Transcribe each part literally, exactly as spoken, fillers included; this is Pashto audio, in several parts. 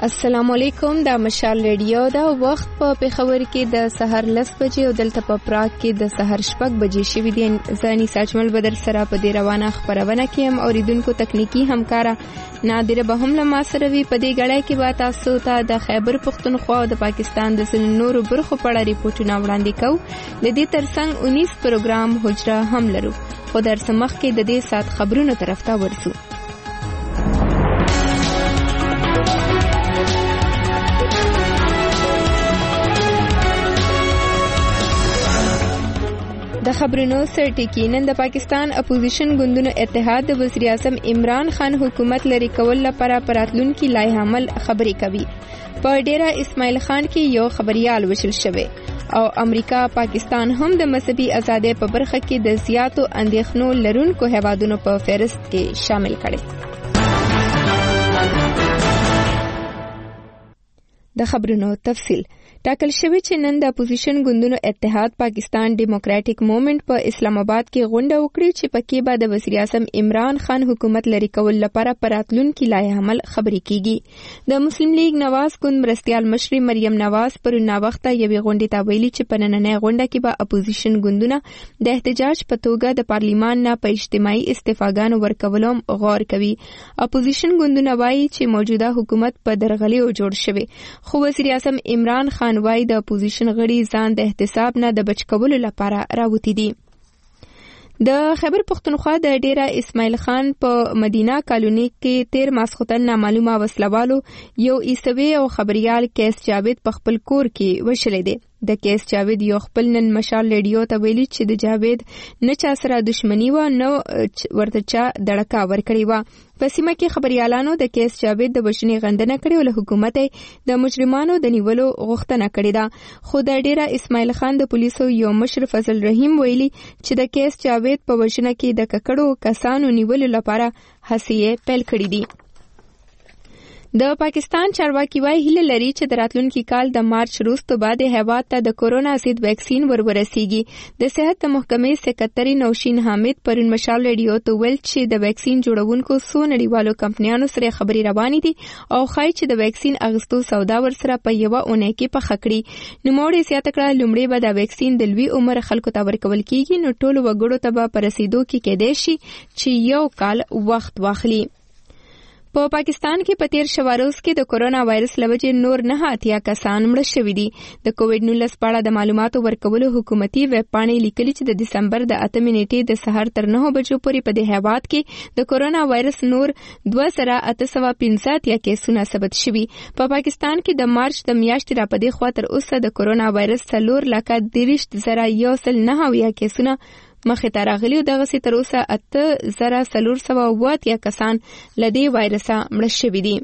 السلام علیکم. دا مشال ریډیو دا وخت په پیښور کې د سحر لس بجې او دلته په پراګ کې د سحر شپږ بجې شوي دي. زانی ساجمل بدر سره په دې روانه خبرونه کې هم اوریدونکو تکنیکی همکارا نادر به هم لمه سره وی په دې غړای کې به تاسو ته د خیبر پختونخوا او د پاکستان د ځینو نورو برخو په اړه ریپورتونه وړاندې کوو. د دې ترڅنګ اونیس پروګرام حجره هم لرو، خو در سمخ کې د دې سات خبرونو طرف ته ورسو. د خبرونو سرټکی نن د پاکستان اپوزیشن ګوندونو اتحاد د وزیر اعظم عمران خان حکومت لري کول لپاره پراتلونکو لایحه عمل خبرې کوي. په ډیره اسماعیل خان کې یو خبريال وشل شوی او امریکا پاکستان هم د مذهبي ازادۍ په برخه کې د زیاتو اندېښنو لرونکو هیوادونو په فهرست کې شامل کړي. د خبرونو تفصیل ټاکل شوی چې نن د اپوزیشن ګوندونو اتحاد پاکستان ډیموکراټک موومېنټ په اسلام آباد کې غونډه وکړي چې پکې به د وزیر اعظم عمران خان حکومت لري کول لپاره پراتلونکو لایحه عمل خبرې کیږي. د مسلم لیگ نواز ګوند مرستيال مشر مریم نواز پر ناوخته یوې غونډې ته ویلي چې په نننۍ غونډه کې به اپوزیشن ګوندونه د احتجاج په توګه د پارلیمان نه په اجتماعي استفاګانو ورکولم غور کوي. اپوزیشن ګوندونه وایي چې موجوده حکومت په درغلیو جوړ شوی، خو وزیر اعظم عمران خان وای د اپوزیشن غړي ځان د احتساب نه د بچ کولو لپاره راوتی دي. د خیبر پختونخوا د ډیره اسماعیل خان په مدینه کالونی کې تیر ماسختن نامعلومه وسلوالو یو عیسوي او خبريال کیس جاوید په خپل کور کې وشلې دي. د کیس جاوید یو خپل نن مشال ریډیو ته ویلي چې د جاوید نه چا سره دښمنی و نه ورته چا دړکا ورکړی و. په سیمه کې خبريالانو د کیس جاوید د وشنې غندنه کړې او له حکومت د مجرمانو د نیولو غوښتنه کړې ده. خو د ډیره اسماعیل خان د پولیسو یو مشر فضل رحیم ویلي چې د کیس جاوید په وشنه کې د ککړو کسانو نیولو لپاره هڅې پیل کړې دي. د پاکستان چارواکي وايي هیله لري چې د راتلونکي کال د مارچ وروسته بعد هیواد ته د کورونا ضد ویکسین ورورسیږي. د صحت محکمې سکرټري نوشین حامد پرون مشال ریډیو ته ویل چې د ویکسین جوړونکو څو نړیوالو کمپنیانو سره خبري روانې دي او خای چې د ویکسین اغستو سودا ورسره په یو اونۍ کې پخ کړي. نو موږ زیاته کړه لومړی به د ویکسین د لوی عمر خلکو ته ورکول کیږي، نو ټول وګړو ته به پرسیدو کې کېدې شي چې یو کال وخت واخلي. په پا پاکستان کې په تیر شواروز کې د کورونا وایرس لوجې نور نه اتیا کسان مړه شوي دي. د کووډ نولس په اړه د معلوماتو ورکولو حکومتي ویب پاڼې لیکلي چې د دسمبر د اتمې نیټې د سحر تر نهو بجو پورې په دې هیواد کې د کورونا وایرس نور دوه زره اته سوه پنځه اتیا کیسونه ثبت شوي. په پا پاکستان کې د مارچ د میاشتې را پدې خوا تر اوسه د کورونا وایرس څلور لکه دېرش زره یو سل نهه اویا کیسونه مخې ته راغلي او دغسې تر اوسه اته زره څلور سوه اووه اتیا کسان له دې وایرسه مړه شوي دي.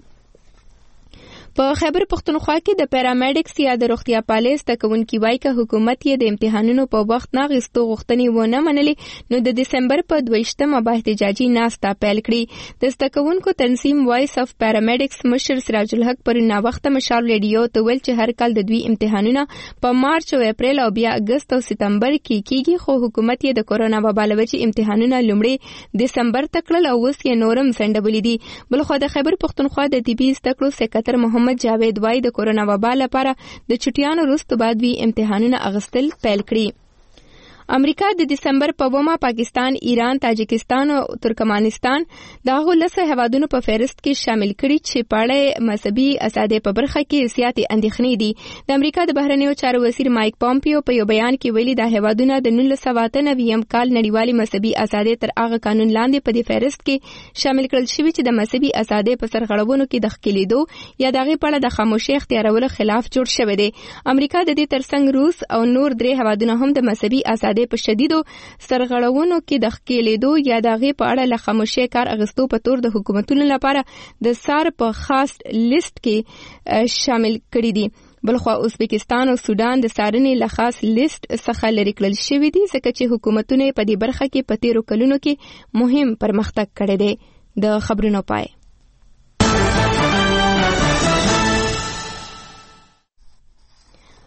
په خیبر پختونخوا کې د پیرامیډکس یا د روغتیا پالیس د کوونکی وای که حکومت یې د امتحانونو په وخت نه غوښتو غوښتنې ونه منلې، نو د دسمبر په دویشتمه به احتجاجي ناسته پیل کړي. د ستکونکو تنظیم وایس اف پیرامیډکس مشر سراج الحق پر ناوخته مشال ریډیو ته ویل چې هر کال د دوی امتحانونه په مارچ او اپریل او بیا اگست او سپتمبر کې کیږي، خو حکومت یې د کورونا وبا له وجې امتحانونه لومړی دسمبر ته کړل او اوس یې نورم ځنډولي دي. بلخوا د خیبر پختونخوا د طبي زده کړو سکرټر محمد جاوید وای د کورونا وبا لپاره د چټیانو وروسته بعد وی امتحانونه اغستل پیل کړي. امریکا د دسمبر په اومه پاکستان، ایران، تاجکستان او ترکمنستان دغه لسه هیوادونو په فهرست کې شامل کړي چې په اړه مذهبي ازادۍ په برخه کې زیاتې اندېښنې دي. د امریکا د بهرنیو چارو وزیر مایک پامپیو په یو بیان کې ویلي دا هیوادونه د نولس سوه اته نوي کال نړیوالې مذهبي ازادۍ تر هغه قانون لاندې په دې فهرست کې شامل کړل شوي چې د مذهبي ازادۍ په سرغړونو کې د ښکېلېدو یا د هغې په اړه د خاموشۍ اختیارولو خلاف جوړ شوی دی. امریکا د دې ترڅنګ روس او نور درې هیوادونه هم د مذهبي ازادۍ په شدیدو سرغړونو کې د ښکېلېدو یا د هغې په اړه له خاموشۍ کار اخیستو په تور د حکومتونو لپاره د سار په خاص لیست کې شامل کړي دي. بلخوا ازبکستان او سودان د څارنې له خاص لیست څخه لرې کړل شوي دي ځکه چې حکومتونه په دې برخه کې په تیرو کلونو کې مهم پرمختګ کړی دی. د خبرونو پای.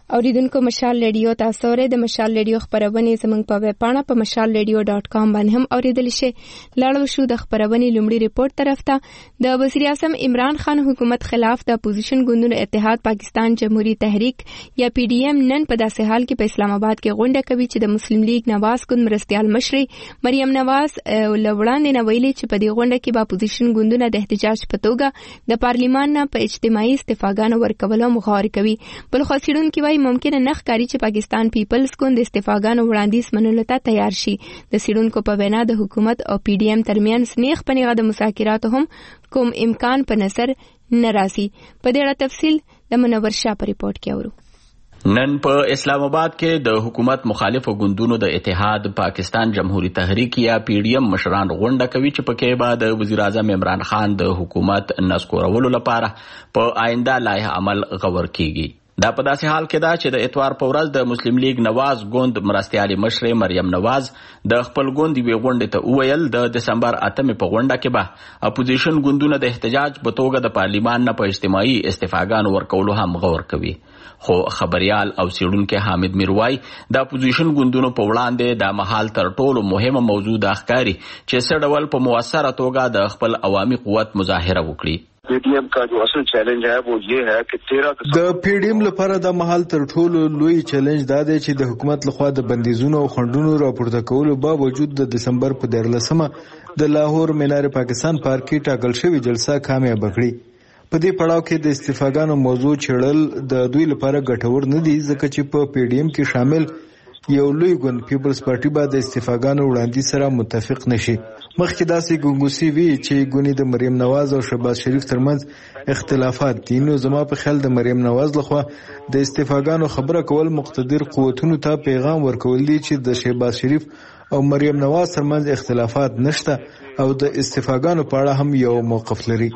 اوریدونکو مشال ریډیو تاسو ورې د مشال ریډیو خبرونه زموږ په ویب پاڼه په مشال ریډیو ډاټ کام باندې هم اوریدل شي. لاړو شو د خبرونه لومړی ریپورت طرف ته. د وزیر اعظم عمران خان حکومت خلاف د اپوزیشن ګوندونو اتحاد پاکستان جمهوریت تحریک یا پی ډی ایم نن په داسې حال کې په اسلام آباد کې غونډه کوي چې د مسلم لیگ نواز ګوند مرستيال مشري مریم نواز لوړاندې نه ویلي چې په دې غونډه کې به اپوزیشن ګوندونه د احتجاج په توګه د پارلیمان نه په اجتماعي استفاګانو ورکولو مخاور کوي. بل خو سیډونکو وايي ممکن نه ښکاري چې پاکستان پیپلز ګوند د استفاګانو وړاندیز منلو ته تیار شي. د سیډونکو په وینا د حکومت او پی ډی ایم ترمنځ نیغ په نیغه د مذاکراتو هم کوم امکان په نظر نه راځي. په دې اړه تفصیل د منور شاه په ریپورت کې اورو. نن په اسلام آباد کې د حکومت مخالفو ګوندونو د اتحاد پاکستان جمهوریت تحریک یا پی ډی ایم مشران غونډه کوي چې په کې به د وزیر اعظم عمران خان د حکومت نسکورولو لپاره په آینده لایحه عمل غور کیږي. دا په داسې حال کې دا چې د اتوار په ورځ د مسلم لیگ نواز ګوند مرستيالي مشري مریم نواز د خپل ګوند وی غونډه ته وویل د دسمبر اتمه په غونډه کې به اپوزیشن ګوندونه د احتجاج په توګه د پارلیمان نه په اجتماعي استفاګانو ورکولو هم غور کوي. خو خبريال او سیډونکو حامد میروای د اپوزیشن ګوندونو په وړاندې د محل تر ټولو مهمه موضوع د ښکاری چې سړول په موثره توګه د خپل عوامي قوت مظاهره وکړي. پی ڈی ایم کا جو اصل چیلنج ہے وہ یہ ہے کہ تیرہ د پی ډی ایم لپاره د محل تر ټولو لوی چیلنج دا دی چې د حکومت لخوا د بندیزونو او خنډونو راپورته کولو باوجود د دسمبر په دیارلسمه د لاهور مینار پاکستان پارک کې ټاکل شوی جلسه کامیاب کړي. په دې پړاو کې د استفاګانو موضوع چړل د دوی لپاره ګټور نه دي ځکه چې په پی ډی ایم کې شامل یو لوی ګوند پیپلز پارټي به د استفاګانو وړاندې سره متفق نشي. مخکې داسې ګونګوسي وی چې ګونی د مریم نواز او شهباز شریف ترمنځ اختلافات دي، نو زما په خیال د مریم نواز لخوا د استفاګانو خبره کول مقتدر قوتونو ته پیغام ورکول دي چې د شهباز شریف او مریم نواز ترمنځ اختلافات نشته او د استفاګانو په اړه هم یو موقف لري.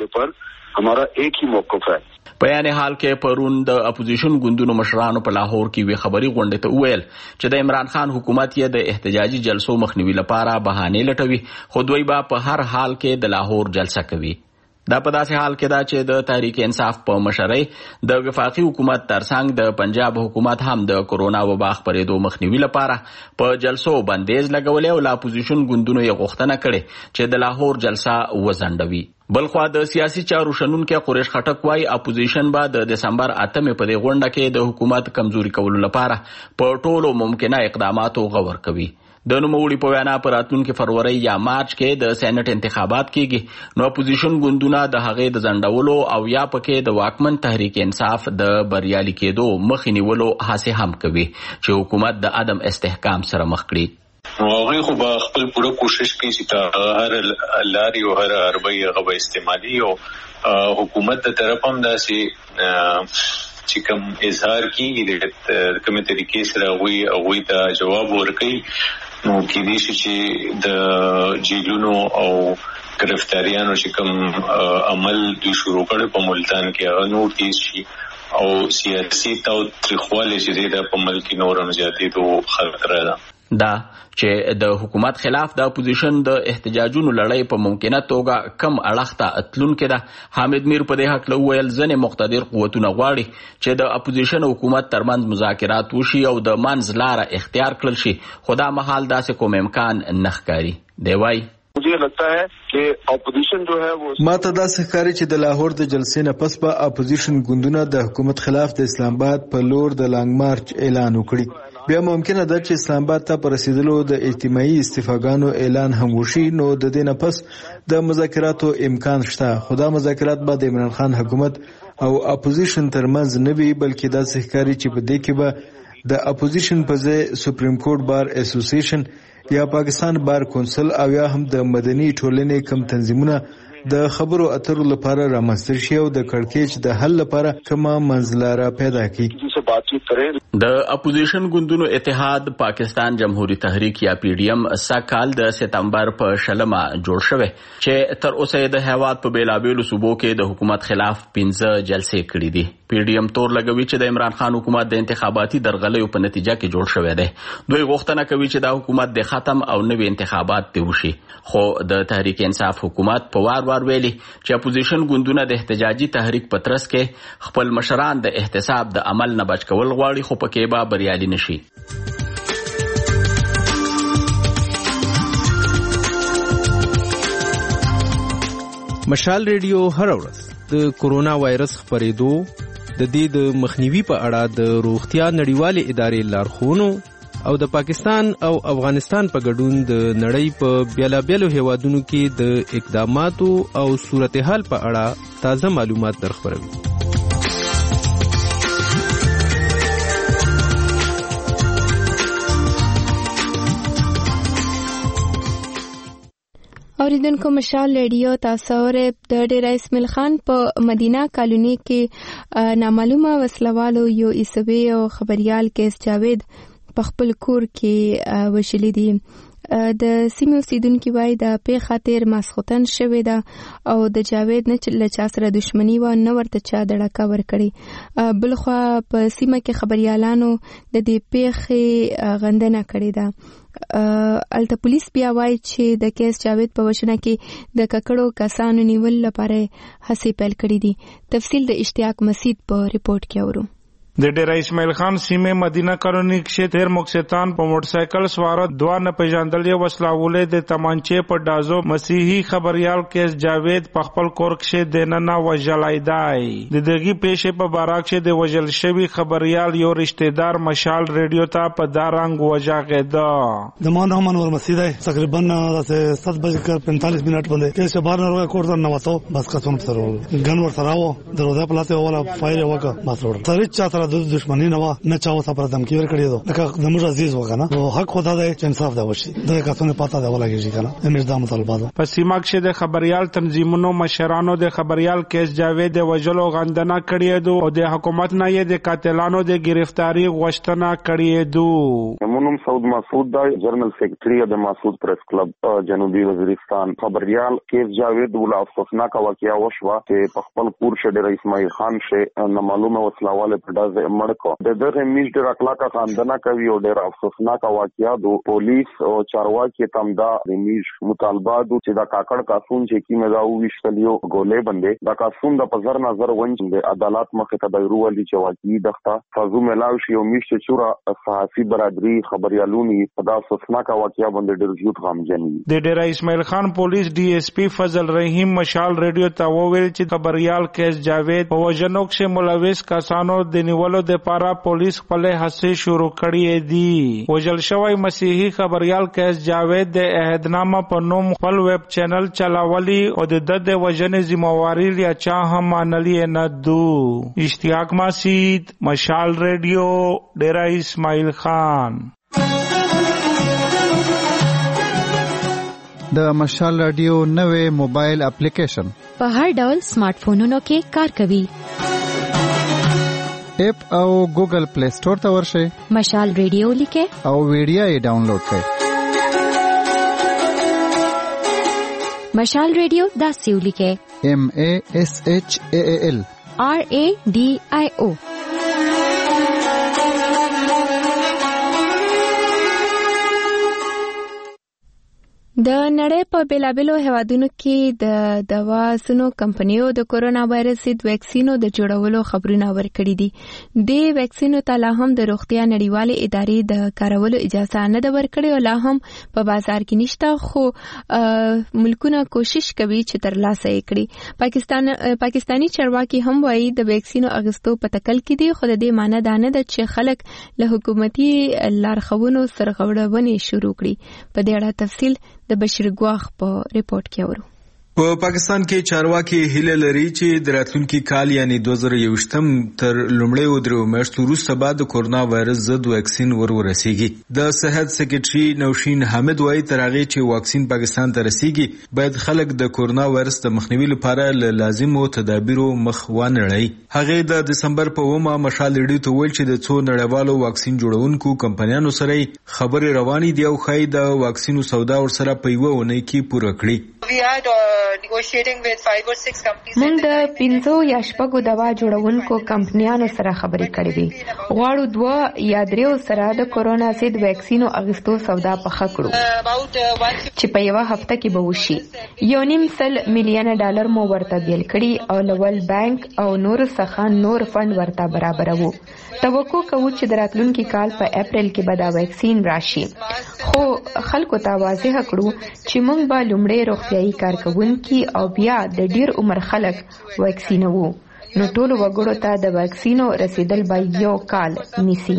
ہمارا ایک ہی موقف ہے. بیان حال کې پرون د اپوزیشن ګوندونو مشرانو په لاهور کې وی خبري غونډه ته وویل چې د عمران خان حکومت یې د احتجاجي جلسو مخنیوي لپاره بهانه لټوي، خو دوی به په هر حال کې د لاهور جلسه کوي. دا په داسې حال کې دا چې د تحریک انصاف په مشرۍ د وفاقي حکومت ترڅنګ د پنجاب حکومت هم د کورونا وبا خپرېدو مخنیوي لپاره په جلسو بندیز لګولې او د اپوزیشن ګوندونو یې غوښتنه کړې چې د لاهور جلسه وځنډوي. بلخوا د سیاسي چارو شنونکو قریش خټک وايي اپوزیشن به د دسمبر اتمه په دې غونډه کې د حکومت کمزوري کولو لپاره په ټولو ممکنه اقداماتو غور کوي. د نوموړي په وینا پر راتلونکي فروری یا مارچ کې د سېنات انتخابات کېږي، نو اپوزیشن ګوندونه د هغې د ځنډولو او یا پکې د واکمن تحریک انصاف د بریالي کېدو مخې نیولو هڅې هم کوي چې حکومت د عدم استحکام سره مخ کړي. هغه خو به خپل پوره کوشش کوي چې هر لاري او هر اربعي هغه استعمالي او حکومت د طرف هم داسې چې کوم اظهار کیږي د کومه طریقې سره وي او وي ته جواب ورکړي، نو کې دې چې د جیلونو او گرفتاریانو چې کوم عمل دوی شروع کړي په ملتان کې هغه نور تیز شي او سیاسي تاوتریخوالی چې د په ملک نور هم زیاتېدو خطر ده. دا چې د حکومت خلاف د اپوزیشن د احتجاجونو لړۍ په ممکنه توګه کم اړخ ته اتلونکې ده. حامد میر په دې حق له ویل ځنې مقتدر قوتونه غواړي چې د اپوزیشن حکومت ترمنځ مذاکرات وشي او د منځ لاره اختیار کړل شي، خو دا مهال داسې کوم امکان نه ښکاري. دی وايي مجھے لگتا ہے کہ اپوزیشن جو ہے وہ ما ته داسې ښکاري چې د لاهور د جلسې نه پس به اپوزیشن ګوندونه د حکومت خلاف د اسلام آباد په لور د لانګ مارچ اعلان وکړي. بیا ممکنه ده چې اسلام آباد ته پر رسیدلو د اجتماعي استفاګانو اعلان هم وشي، نو د دې نه پس د مذاکراتو امکان شته، خو دا مذاکرات به د عمران خان حکومت او اپوزیشن ترمنځ نه وي، بلکې داسې ښکاري چې په دې کې به د اپوزیشن په ځای سپریم کورټ بار اسوسییشن یا پاکستان بار کونسل او یا هم د مدني ټولنې کم تنظیمونه د خبرو اترو لپاره رامنځته شي او د کړکېچ د حل لپاره کومه منځلاره پیدا کړي. د اپوزیشن ګوندونو اتحاد پاکستان جمهوریت تحریک یا پی ډی ایم سکهال د سپتمبر په شلمه جوړ شوی چې تر اوسه د هیواد په بیلابیلو صوبو کې د حکومت خلاف پنځه جلسې کړې دي. پی ډی ایم تور لګوي چې د عمران خان حکومت د انتخاباتي درغلیو په نتیجه کې جوړ شوی دی. دوی غوښتنه کوي چې دا حکومت د ختم او نوي انتخابات دی وشي، خو د تحریک انصاف حکومت په وار بار بار ویلي چې اپوزیشن ګوندونه د احتجاجي تحریک په ترڅ کې خپل مشران د احتساب د عمل نه بچ کول غواړي، خو پکې به بریالي نشي. مشال ریډیو هر ورځ د کورونا وایرس خپرېدو د دې د مخنیوي په اړه د روغتیا نړیوالې ادارې لارښوونو او د پاکستان او افغانستان په ګډون د نړۍ په بیلابیلو هیوادونو کې د اقداماتو او صورتحال په اړه تازه معلومات درخبروي. اوریدونکو مشال ریډیو تاسو اورئ. د ډیره اسماعیل خان په مدینه کالونی کې نامعلومه وسلوالو یو عیسوي او خبريال کیس جاوید په خپل کور کې وشلې دي. د سیمې اوسیدونکو وایي د پې خاطر ماسختن شوې ده او د جاوید نه له چا سره دښمني و نه ورته چا دړکه ورکړي. بلخوا په سیمه کې خبريالانو د دې پیښې غندنه کړې ده. الته پولیس بیا وایي چې د کیس جاوید په وشنه کې د ککړو کسانو نیول لپاره هڅې پیل کړې دي. تفصیل د اشتیاق مسید په ریپورت کې اورو. د ډیره اسماعیل خان سیمه مدینه کالونی کې تیر مکسیتان په موټر سایکل سوار دوه نه پیژندل وسلاولې د تمانچې په ډازو مسیحي خبريال کیس جاوید په خپل کور کې د نننه وجلای دی. د دغه پیښې په باره کې د وجل شوی خبريال یو رشتہ دار مشال ریډیو ته په دارنګ وجاغېده. د مان رحمان ور مسیده تقریبا سات بجې پینتالیس منټ باندې کې بار نه کوړ نه وته بس کڅون سره ګن ور سره و دروازه پلاته ولا فایر وکړه بس ور سره چا سره د دښمنی نه و نه چاو سره دمکی ور کړی دو لکه زموږ عزیز وکنه او حق خدا دی چې انصاف دا وشي دغه کسونه پاته دا ولګیږي کنه امیر د مطالبه ده. په سیمه کې د خبريال تنظیمونو مشرانو د خبريال کیس جاوید د وجلو غندنه کړی دو او د حکومت نه یې د قاتلانو د گرفتاری غوښتنه کړی دو. منم سعود مسعود دا جنرال سیکریټری د مسعود پریس کلب جنوبي وزیرستان. خبريال کیس جاوید ول افسوسناک واقعیا وشوه چې په خپل کور شه ډیر اسماعیل خان شه نه معلومه وسلاواله په داز مړکو د دغه میش ډیر اخلاقه خاندنه کوي او ډیر افسوسناک واقعیا دو پولیس او چارواکي تمدا د میش مطالبه دو چې دا کاکړ قانون چې کی مزاو وشتلیو ګولې باندې دا قانون د پزر نظر ونج د عدالت مخه ته دایرو ولي چې واقعي دغه فزو ملاو شي او میش چې چورا صحافي برادری خبريالونی په دا افسوسناک واقعیا باندې ډیر زیات غمجن دي. د ډیر اسماعیل خان پولیس ډي اس پی فضل رحیم مشال ریډیو ته وویل چې خبريال کیس جاوید په وجنو کې ملوث کسانو د نیولو د پارا پولیس خپل هڅې شروع کړې دي. وجل شوی مسیحي خبريال کیس جاوید د عہدنامه په نوم خپل ویب چینل چلاولي او د د وجنې ذمہواری یا چا هم منلي نه دو. اشتیاق مسید مشال ریډیو ډیرا اسماعیل خان. د مشال رادیو نوې موبایل اپلیکیشن په هر ډول سمارټ فونونو کې کار کوي. اپ او ګوګل پلی سٹور ته ورشئ. مشال ریډیو لیکه او ویډیو یې ډاونلوډ کړئ. مشال ریډیو دا سیو لیکه ایم ا اس ایچ ا ال آر ا ډی آی او. د نړۍ په بیلابیلو هیوادونو کې د دوا سونو کمپنیو د کورونا وایرس ضد ویکسینو د جوړولو خبرونه ورکړي دي. د ویکسینو ته لا هم د روغتیا نړیوالې ادارې د کارولو اجازه نه ده ورکړې او لا هم په بازار کې نشته، خو ملکونه کوشش کوي چې ترلاسه یې کړي. پاکستان پاکستانی چارواکي هم وایي د ویکسینو اغستو په تکل کې دي، خو د دې معنی دا نه ده چې خلک له حکومتي لارښوونو سرغړونې شروع کړي. په دې اړه تفصیل د بشیر ګواخ په ریپورت کې اورو. په پاکستان کې چارواکي هیله لري چې د راتلونکي کال یعنی دوه زره یوویشتم تر لومړۍ درې میاشتو وروسته بعد د کورونا وایرس ضد واکسین ور ورسیږي. د صحت سکرټري نوشین حامد وایي تر هغه چې واکسین پاکستان ته رسیږي باید خلک د کورونا وایرس د مخنیوي لپاره له لازمو تدابیرو مخ وانړي. هغه د دسمبر په اومه مشال ریډیو ته ویل چې د څو نړیوالو واکسین جوړونکو کمپنیانو سره خبرې روانې دي او خای د واکسینو سودا ور سره په یوه ونه کې پوره کړي. موږ د پنځو یا شپږو دوا جوړونکو کمپنیانو سره خبرې کړې وي. غواړو دوه یا دریو سره د کورونا ضد ویکسینو اغوستو سودا پخه کړو چې په یوه هفته کې به وشي. یو نیم سل میلیونه ډالر مو ورته بیل کړي او له ورلد بانک او نور څخه نور فند ورته برابروو. توقع کوو چې د راتلونکي کال په اپریل کې به دا ویکسین راشي. خو خلکو ته واضح کړو چې موږ به لومړی روغتیايي کارکوونکي او بیا د ډیر عمر خلک ویکسینوو. نو ټولو وګړو ته د ویکسینو رسیدل به یو کال نیسي.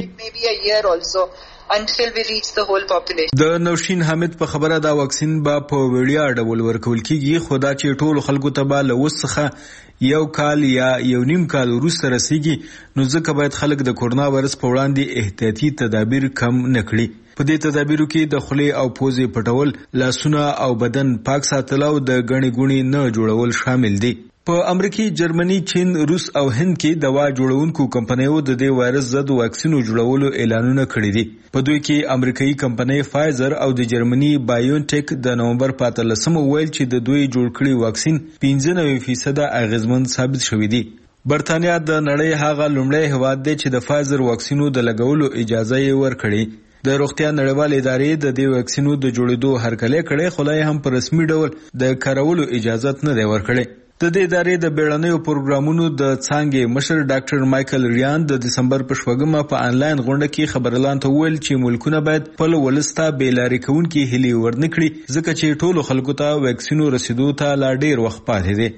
د نوشین حامد په خبره دا واکسین به په وړیا ډول ورکول کیږي، خو دا چې ټولو خلکو ته به له اوس څخه یو کال یا یو نیم کال وروسته رسیږي، نو ځکه باید خلک د کورونا وایرس په وړاندې احتیاطي تدابیر کم نه کړي. په دې تدابیرو کې د خولې او پوزې پټول، لاسونه او بدن پاک ساتل او د ګڼې ګوڼې نه جوړول شامل دي. په امریکا، جرمني، چین، روس او هند کې دوا جوړونکو کمپنیو د دې وایرس ضد واکسینو جوړولو اعلانونه کړي دي. په دوی کې امریکایي کمپنۍ فایزر او د جرمني بایونټیک د نومبر په اتلسمه ویل چې د دوی جوړ کړي واکسین پنځه نوي فیصد اغیزمن ثابت شوی دی. برتانیا د نړۍ هغه لومړی هیواد دی چې د فایزر واکسینو د لګولو اجازه یې ورکړي. د روغتیا نړیوال ادارې د دې واکسینو د جوړېدو هرکلی کړی، خو لا هم په رسمي ډول د کارولو اجازه نه دی ورکړی. د دې ادارې د بیړنیو پروګرامونو د څانګې مشر ډاکټر مایکل ریان د دسمبر په شپږمه په انلاین غونډه کې خبرلاند ته وویل چې ملکونه باید خپل ولسته بېلارې کوونکي هیلې ورنکړي، ځکه چې ټولو خلکو ته واکسینو رسیدو ته لا ډیر وخت پاتې دی.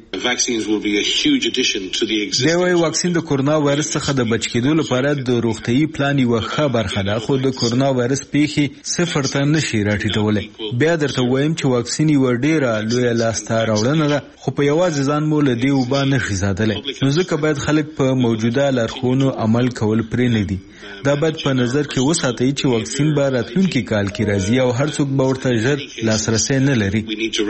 دی وايي واکسین د کورونا وایرس څخه د بچ کېدو لپاره د روغتیايي پلان یوه ښه برخه ده، خو د کورونا وایرس پیښې صفر ته نشي راټیټولی. بیا درته وایم چې واکسین یوه ډیره لویه لاسته راوړنه ده، خو په یوازې ځان مو له دې وبا نشي ساتلی. نو ځکه باید خلک په موجوده لارښوونو عمل کول پرې نه دي. دا باید په نظر کې وساتئ چې واکسین به راتلونکي کال کې راځي او هر څوک به ورته ژر لاسرسی نه لري.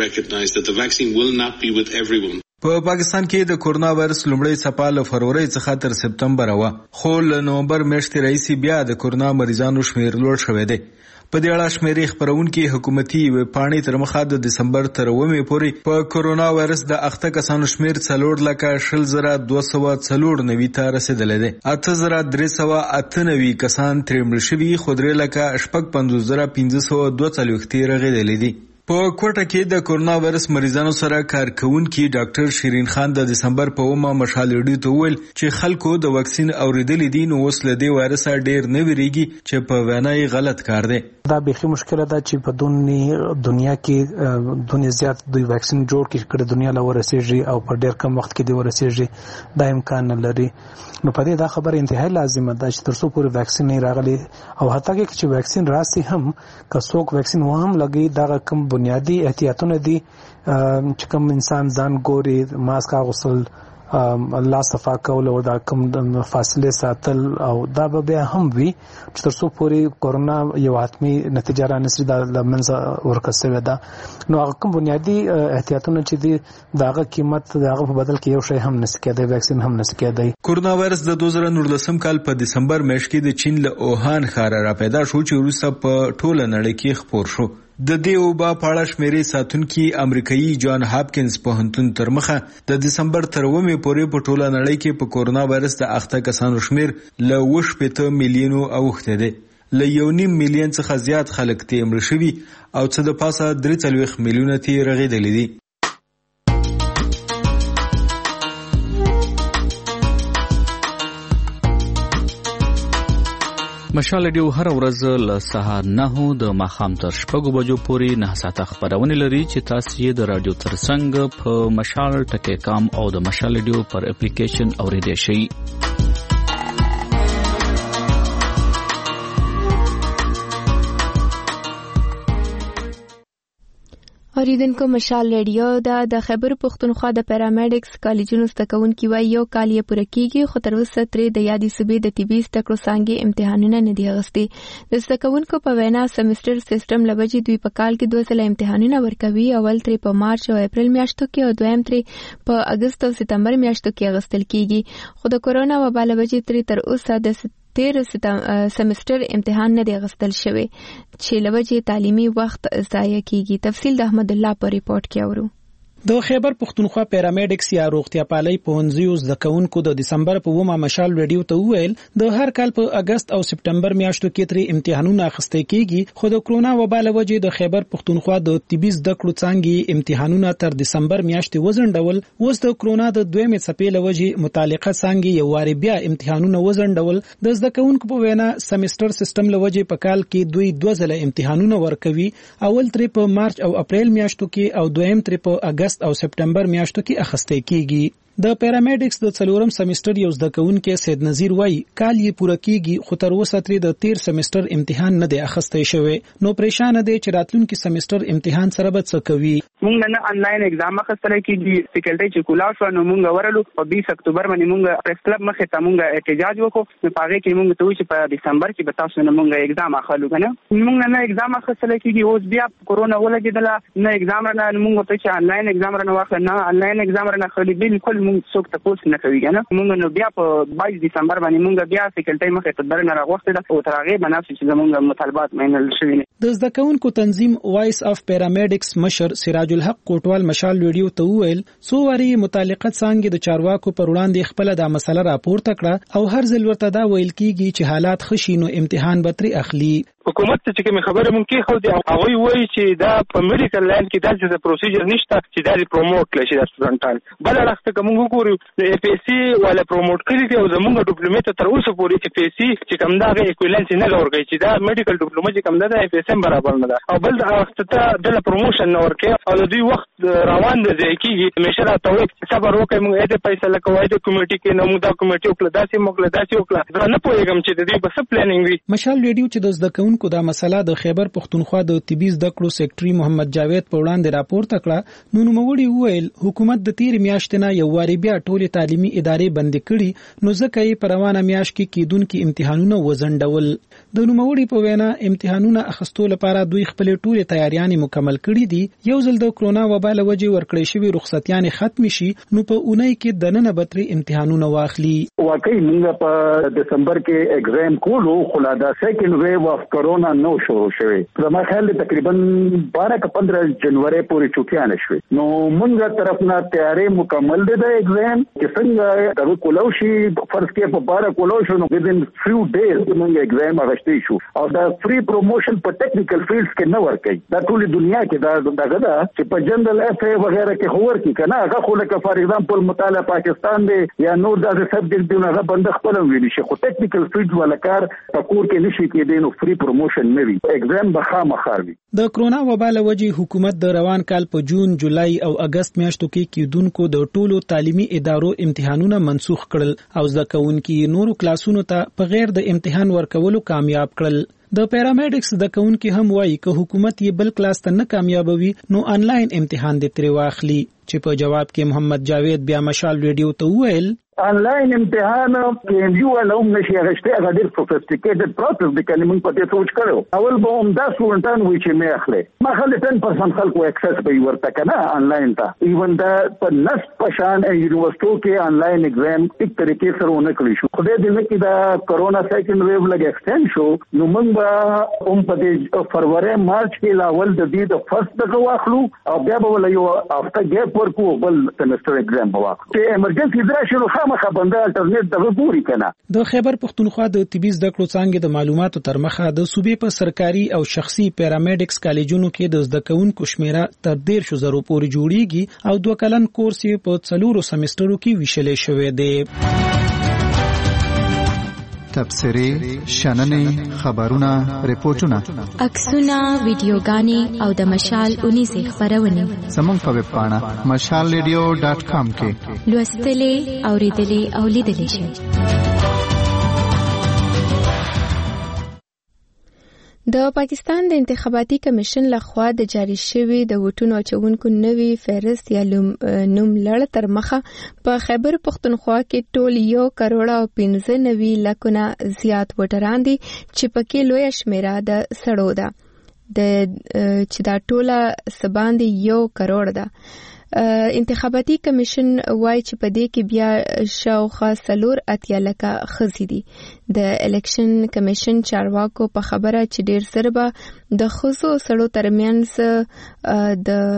په پاکستان کې د کورونا وایرس لومړی څپه له فروری څخه تر سپتمبر وه، خو له نومبر میاشتې راهیسې بیا د کورونا مریضانو شمیر لوړ شوی دی. په دې اړه شمیرې خپرونکي حکومتي ویب پاڼې تر مخه د دسمبر تر اوومې پورې په کورونا وایرس د اخته کسانو شمیر څلور لکه شل زره دوه سوه څلور نوي ته رسېدلی دی. اته زره درې سوه اته نوي کسان ترې مړه شوي، خو درې لکه شپږ پنځوس زره پنځه سوه دوه څلوېښت یې رغېدلي دي. په کوټه کې د کورونا وایرس مریضانو سره کارکوونکي ډاکټر شیرین خان د دسمبر په اومه مشال ریډیو ته وویل چې خلکو د واکسین اوریدلي دي، نو اوس له دې وایرس ډیر نه ویریږي چې په وینا یې غلط کار دی. دا بیخي مشکله ده چې په دنیا کې دنیا زیات دوی واکسین جوړ کړي، دنیا له ورسېږي او په ډیر کم وخت کې دی ورسېږي، دا امکان نه لري. نو په دې دا خبره انتهایی لازمه ده چې تر څو پورې واکسین نه راغلی او حتی کې چې واکسین راسي هم که څوک واکسین وهم لګي، دا کوم بنیادی احتیاطونه دي چې کوم انسان ځان ګوري، ماسک اغوستل، الله صفا کول او دا کوم فاصله ساتل، او دا به بیا هم وي چې تر څو پورې کورونا یو حتمي نتیجه را نشي دا لمنځه ورکوي. دا نو هغه کوم بنیادی احتیاطونه چې دي داغه قیمت داغه په بدل کې یو شی هم نس کېدای، واکسین هم نس کېدای. کورونا وایرس د دوه زره نولسم کال په دسمبر میاشت کې د چین له اوهان ښار را پیدا شو چې وروسته په ټوله نړۍ کې خپور شو. د دې وبا په اړه شمیرې ساتونکي امریکایي جان هاپکینز پوهنتون تر مخه د دسمبر تر اوومې پورې په ټوله نړۍ کې په کورونا وایرس د اخته کسانو شمیر له اوه شپېته میلیونو اوښتی دی. له یو نیم میلیون څخه زیات خلک ترې مړه شوي او څه د پاسه درې څلوېښت میلیونه ترې رغېدلي دي. مشال ریډیو هر ورځ له سهار نهو د ماښام تر شپږو بجو پورې نه ساعته خپرونه لري چې تاسو یې د رادیو ترڅنګ په مشال ټکی کام او د مشال ریډیو پر اپلیکیشن اوریدئ شئ. اوریدونکو، مشال ریډیو دا د خیبر پښتونخوا د پیرامیډکس کالجونو زده کوونکي وایي یو کال یې پوره کیږي، خو تر اوسه ترې د یادې صوبې د طبي زده کړو څانګې امتحانونه نه دي اخیستي. د زده کوونکو په وینا سمستر سیسټم له وجې دوی په کال کې دوه ځله امتحانونه ورکوي، اول ترې په مارچ او اپریل میاشتو کې او دویم ترې په اګست او سپتمبر میاشتو کې اخیستل کیږي. خو د کورونا وبا له وجې ترې تر اوسه د تیر سمستر امتحان نه دی غستل شوی چې لوجه تعلیمي وخت ضایع کیږي. تفصیل د احمد الله په ریپورت کې اورو. د خیبر پختونخوا پیرامیډکس یا روغتیا پالي پوهنځیو زده کوونکو د دسمبر په ومه مشال ریډیو ته وویل د هر کال په اگست او سپټمبر میاشتو کې ترې امتحانونه اخیستل کیږي، خو د کرونا وبا له وجې د خیبر پختونخوا د طبي زده کړو څانګې امتحانونه تر دسمبر میاشتې وزنډول. اوس د کرونا د دویمې څپې له وجې متعلقه څانګې یو واري بیا امتحانونه وزنډول. د زده کوونکو په وینا سمستر سیستم له وجې په کال کې دوی دوه ځله امتحانونه ورکوي، اول ترې په مارچ او اپریل میاشتو کې او دویم ترې په اگست او سپټمبر میاشتو کې اخیستل کیږي. د پیرامیډکس د څلورم سمستر یو زده کوونکی سید نذیر وایي کال یې پوره کیږي، خو تر اوسه ترې د تیر سمستر امتحان نه دی اخیستی شوی. نو پریشان دی چې راتلونکي سمستر امتحان سره به څه کوي. مونږ نه انلاین اگزام اخیستل کیږي، فیکلټي چې کولا شو نو مونږ ورلو په بیس اکتوبر باندې مونږ پریس کلب مخه ته مونږ احتجاج وکړو، نو پاره کې مونږ ته وی چې په دسمبر کې به تاسو نه مونږ اگزام اخلو کنه. مونږ نه اگزام اخیستل کیږي، اوس بیا کورونا ولګیدله نه اگزام نه مونږ ته چې انلاین اگزام نه واخل نه انلاین اگزام نه خالي بالکل مونږ څوک ته نه کوي کنه. مونږ نو بیا په بایس دسمبر باندې مونږ بیا فیکلټي مخه ته درنه راغوښته ده او تر هغه باندې چې زمونږ مطالبات منل شوي نه. د زده کوونکو تنظیم وایس اف پیرامیډکس مشر سراج الحق کوټوال مشال ریډیو ته وویل څو واری متعلقه څانګې د چارواکو پر وړاندې خپل د مسله راپورته کړه او هر ځل ورته دا ویل کیږي چې حالات خشي نو امتحان به ترې اخلي. حکومت ته چې کوم خبره مونږ کې خو دی هغه وایي چې دا په میډیکل لاین کې داسې پروسیجر نشته چې دا پروموټ کړي شي د سټوډنټان. بل راخته کوم وګورو د اف اس سی ولا پروموټ کړي دي او زموږ ډیپلومه تر اوسه پورې اف اس سی چې کوم دا ایکویلنس نه لورګي چې دا میډیکل ډیپلومه چې کوم دا اف اس ام برابر نه ده او بل راخته ته د پروموشن نه ورکه او د دوی وخت روان دي کیږي. همیشه راته وي صبر وکړئ، موږ دې پیسې لکوي د کمیټې کې نو دا کمیټې وکړه داسې موږ داسې وکړه. دا نه پوهیږم چې د دې بس پلانینګ وي. مشال ریډیو چې د زده کوونکو د مسله د خیبر پختونخوا د طبي زده کړو سیکریټري محمد جاوید په وړاندې راپورته کړه. نو نوموړي وویل حکومت د تیر میاشتې نه یو واري بیا ټولې تعلیمي ادارې بندې کړي، نو ځکه یې په روانه میاشت کې کیدونکي امتحانونه وزنډول. د نوموړي په وینا امتحانونه اخیستو لپاره دوی خپل ټولې تیاریانې مکمل کړي دي. یو ځل د کرونا وبا له وجې ورکړې شوي رخصتیانې ختم شي نو په اونۍ کې دننه بتري امتحانونه واخلي. واقعي موږ په دسمبر کې ایگزام کولو، خو لا د سیکنډ ویو اف کرونا نو شروع شوی. زما خیال دی تقریبا بارہ کا پندرہ جنوری پورې چوکیانه شوی. نو مونږه طرف نه تیاری مکمل دی د ایگزام چې څنګه د کولو شي فرض کې په بارہ کولو شو نو within few days مونږ ایگزام اغشتي شو او دا فری پروموشن په ټیکنیکل فیلډز کې نه ورکي. دا ټول دنیا کې دا دغه دا چې په جنرال اف ای وغیرہ کې خور کی کنه هغه خو لکه فار ایگزامپل مطالعه پاکستان دی یا نور داسې سبجیکټ دی هغه بند خپل ویل شي، خو ټیکنیکل فیلډز ولا کار پکور کې نشي کېدای نو فری پروموشن نه وي. ایگزام بخا مخاروي. د کرونا وبا له وجې حکومت د روان کال په جون، جولای او اگست میاشتو کې کیدونکو د ټولو تعلیمي ادارو امتحانونه منسوخ کړل او زده کوونکي نورو کلاسونو ته په غیر د امتحان ورکولو کامیاب کړل. د پیرامیډکس د کوونکي هم وایي که حکومت یې بل کلاس ته نه کامیابوي نو انلاین امتحان دې ترې واخلي، چې په جواب کې محمد جاوید بیا مشال ریډیو ته وویل انلاین امتحان کې یو علوم نشي غشته هغه ډېر سوفیسټیکیټډ پروسس دی کنه موږ په دې سوچ کړو. اول به هم دا سټوډنټان وی چې مې اخلي ما خلک ټن پرسنټ خلکو اکسس به ورته کنه انلاین ته ایون دا په نس پشان یونیورسيټو کې انلاین ایگزام یک طریقې سره ونه کړی شو. خدای دې نه کې دا کرونا سیکنډ ویو لګ ایکسټند شو نو موږ به هم په دې فروری مارچ کې لاول د دې د فرست دغه واخلو او بیا به ول یو هفته ګیپ ورکو بل سمستر ایگزام به واخلو چې ایمرجنسي درشه نو مخه بنده الټرنیټ دغه ګوري کنه. د خیبر پختونخوا د طبي زده کړو څانګې د معلوماتو تر مخه د صوبې په سرکاري او شخصي پیرامیډکس کالجونو کې د زده کوونکو شمیره تر ډیر شو زرو پورې جوړیږي او دوه کلن کورس یې په څلورو سمسترو کې ویشلې شوی دی. تبصرې، شننې، خبرونه، ریپورتونه، عکسونه، ویډیوګانې او د مشال اونیزه خبرونه زموږ په ویب پاڼه مشال ریډیو ډاټ کام کې لوستلې، اوریدلې او لیدلې شئ. د پاکستان د انتخاباتي کمیشن لخوا د جاری شوی د ووټونو اچونکو نوی فهرست یا نوم لړ تر مخه په خیبر پختونخوا کې ټول یو کروڑ او پنځه نوي لکونه زیات ووټران دي چې پکې لوی شمیره د سړو ده د چې دا ټوله سباندې یو کروڑ ده. انتخاباتي کمیشن وایي چې په دې کې بیا شاوخوا څلور اتیا لکه ښځې دي. د الیکشن کمیشن چارواکو په خبره چې ډیر زر به د ښځو او سړو ترمنځ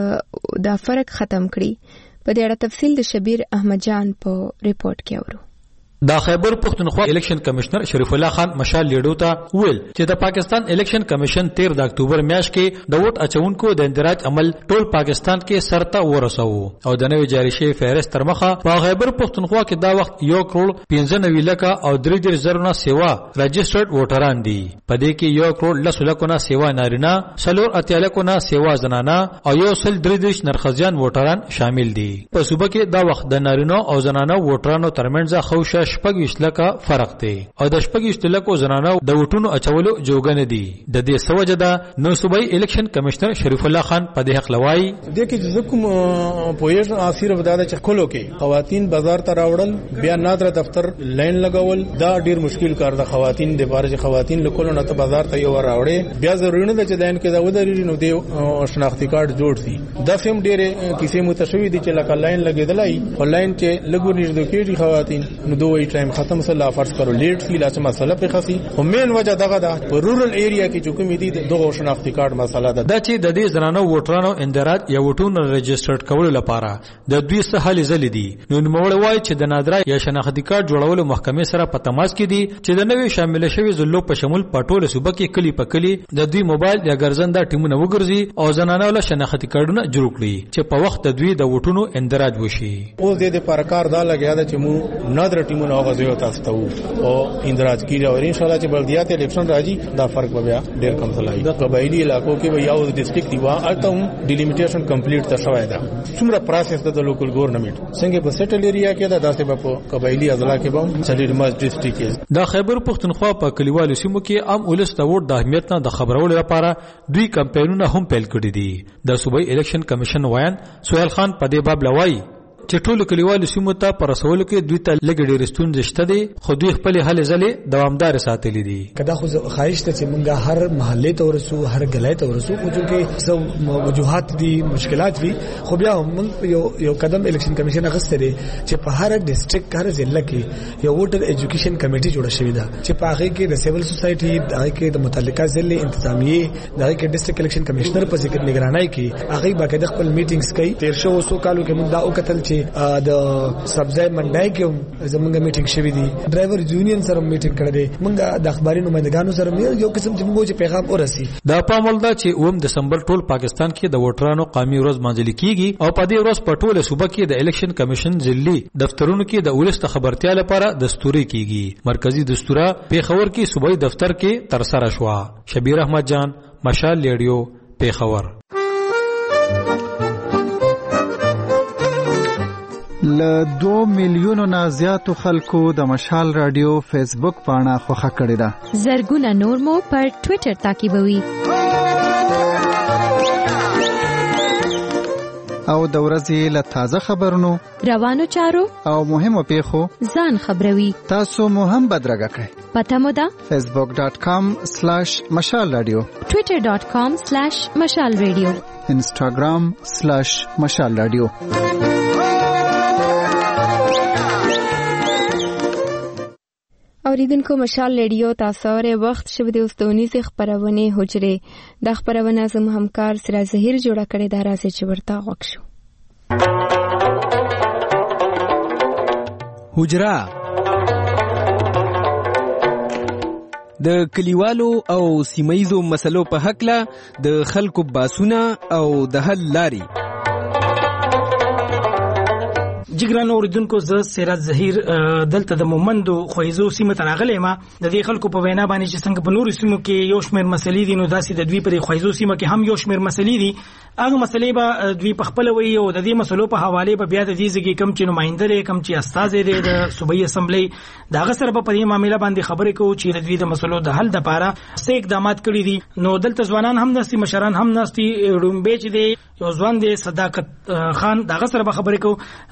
د د فرق ختم کړي. په دې اړه تفصیل د شبیر احمد جان په ریپورت کې اورو. دا خیبر پختونخوا الیکشن کمشنر شریف الله خان مشال لیډو ته ویل چې د پاکستان الیکشن کمیشن تیر د اکتوبر میاشت کې د ووټ اچونکو د اندراج عمل ټول پاکستان کې سرته ورسوو او د نوې جاری شوی فهرست تر مخه په خیبر پختونخوا کې دا وخت یو کروڑ پنځه نوي لکه او درې دېرش زره نه سیوا رجسټرډ ووټران دي. په دې کې یو کروڑ لس لکه نه سیوا نارینه، څلور اتیا لکه نه سیوا زنانه او یو سل درې دېرش نرخزیان ووټران شامل دي. په صوبه کې دا وخت د نارینه او زنانه ووټرانو ترمنځ خوښه شپږ ویشت لکه فرق دی او د شپږ ویشت لکو زنانو د وټونو اچولو جوګه نه دي. د دې سوجه ده نو صوبایي الیکشن کمشنر شریف الله خان په دې حق لوي د کې چې کوم پوهیږ اخیر وداده چې کولو کې خواتین بازار ته راوړل بیا نادر دفتر لاین لګول دا ډیر مشکل کار د خواتین د بارج خواتین لکولو نه ته بازار ته یو راوړي بیا ضروري نه ده چې لاین کې دا ودرې نو د شناختی کارت جوړ شي. دا فهم ډیره کیسه متشوي دي چې لکه لاین لګیدلای او لاین چې لګور نږدې کېږي خواتین نو دوی ټایم ختم سره فرض کرو لیټ سی لاڅ مسله په خسي او مین وجه دغه د رورل ایریا کې چې کوم دي دغه شناختی کارت مسله ده. دا چې د دې زنانو ووټرانو اندراج یا وټونو رجسټرډ کولو لپاره د دوی څه حل زلي دي. نو نوموړ وایي چې د نادرا یا شناختی کارت جوړولو محکمې سره په تماس کې دي چې د نوې شامل شوی زلو په شمول پټول صوبه کې کلی په کلی د دوی موبایل یا ګرځنده ټیمونه وګرځي او زنانو له شناختی کارتونه جوړ کړي چې په وخت د دوی د وټونو اندراج وشي. اوس د دې پرکار دا لګیا ده چې مو نادر ټیمونه غوځي تاسو ته او اندراج کیږي او ان شاء الله چې بلدیات الیکشن راځي دا فرق به بیا ډیر کم تلای. د قبایلی علاقو کې به یو ډیسټریکټ دی وا الته هم ډیلیمیټیشن کمپلیټ ته شوی دا څومره پروسس د لوکل ګورنمنت څنګه په سیټل ایریا کې دا داسې په قبایلی اضلاع کې به چلیر ماس ډیسټریکټ دا خیبر پختونخوا په کلیوالو سیمو کې عام ولس ته ووټ د اهمیت نه د خبرولو لپاره دوی کمپاینونه هم پیل کړي دي. د صوبایي الیکشن کمیشن وایي سہیل خان په دې باب لوي چې ټول کلیوالو سیمو ته پر رسولو کې دوی ته لګ ډېر ستونزې شته دي خو دوی خپل هلې ځلې دوامدار ساتلې دي. کدا خو خواهش ته چې موږ هر محله ته ورسو هر غلای ته ورسو خو چې څو وجوهات دي مشکلات وي خو بیا موږ یو یو قدم الیکشن کمیشن غوښته دي چې په هر ډیسټریکټ هر ضلع کې یو ووټر ایجوکیشن کمیټي جوړه شوې ده چې په هغه کې د سیول سوسایټي د هغه کې د متعلقه ضلع انتظامیه د هغه کې ډیسټریکټ الیکشن کمیشنر په ذکر نگرانی کې هغه باقاعده خپل میټینګز کوي. تیر شو وسو کالو کې موږ دا وکتل چې د سبزای منډای کې زمونږ میټینګ شوی دی ډرایور یونین سره میټینګ کړی دی موږ د اخباري نمائندګانو سره یو قسم چې موږ چې پیغام ورسي. دا په عمل دا چې اوم دسمبر ټول پاکستان کې د ووټرانو قومي ورځ مانځل کیږي او په دې ورځ په ټوله صوبه کې د الیکشن کمیشن ځلي دفترونو کې د ولست خبرتیا لپاره دستوري کیږي. مرکزی دستوره پیښور کې صوبایي دفتر کې تر سره شو. شبیر احمد جان مشال ریډیو پیښور. ل دو میلیونو نه زیاتو خلکو د مشال رادیو فیسبوک پاڼه خوښه کړې ده. زرګونه نور مو پر ټوئیټر تعقیبوي او د ورځې له تازه خبرونو روانو چارو او مهمو پیښو ځان خبروي. تاسو مو هم بدرګه کړئ. پته مو ده facebook dot com slash مشال رادیو twitter dot com slash مشال رادیو instagram slash مشال رادیو. اوریدونکو مشال ریډیو تاسو ورې وخت شوه د اوستونیزه خبرونه حجره د خبرونه زمو همکار سراج ظهیر جوړه کړې ده راځي چې ورته وښو. حجره د کلیوالو او سیمایزو مسلو په حق له د خلکو باسونه او د حل لاري. جګران اوریدونکو زه سراج ظهیر دلته د مومندو خویزو سیمه ته راغلی ما د دې خلکو په وینا باندې چې څنګه په نورو سیمو کې یو شمېر مسلې دي نو داسې د دوی پر خویزو سیمه کې هم یو شمېر مسلې دي. هغه مسلې به دوی په خپل وی او د دې مسلو په حواله به بیا د دې ځګي کم چې نمائنده لري کم چې استاد دی د صوبایي اسمبلی دغه سره په دې معاملې باندې خبرې کوي چې د دوی د مسلو د حل لپاره څه اقدامات کړي دي. نو دلته ځوانان هم نستي مشران هم نستي رومبه چې دی یو ځوان دی صداقت خان دغه سره به خبرې کوي. صداقت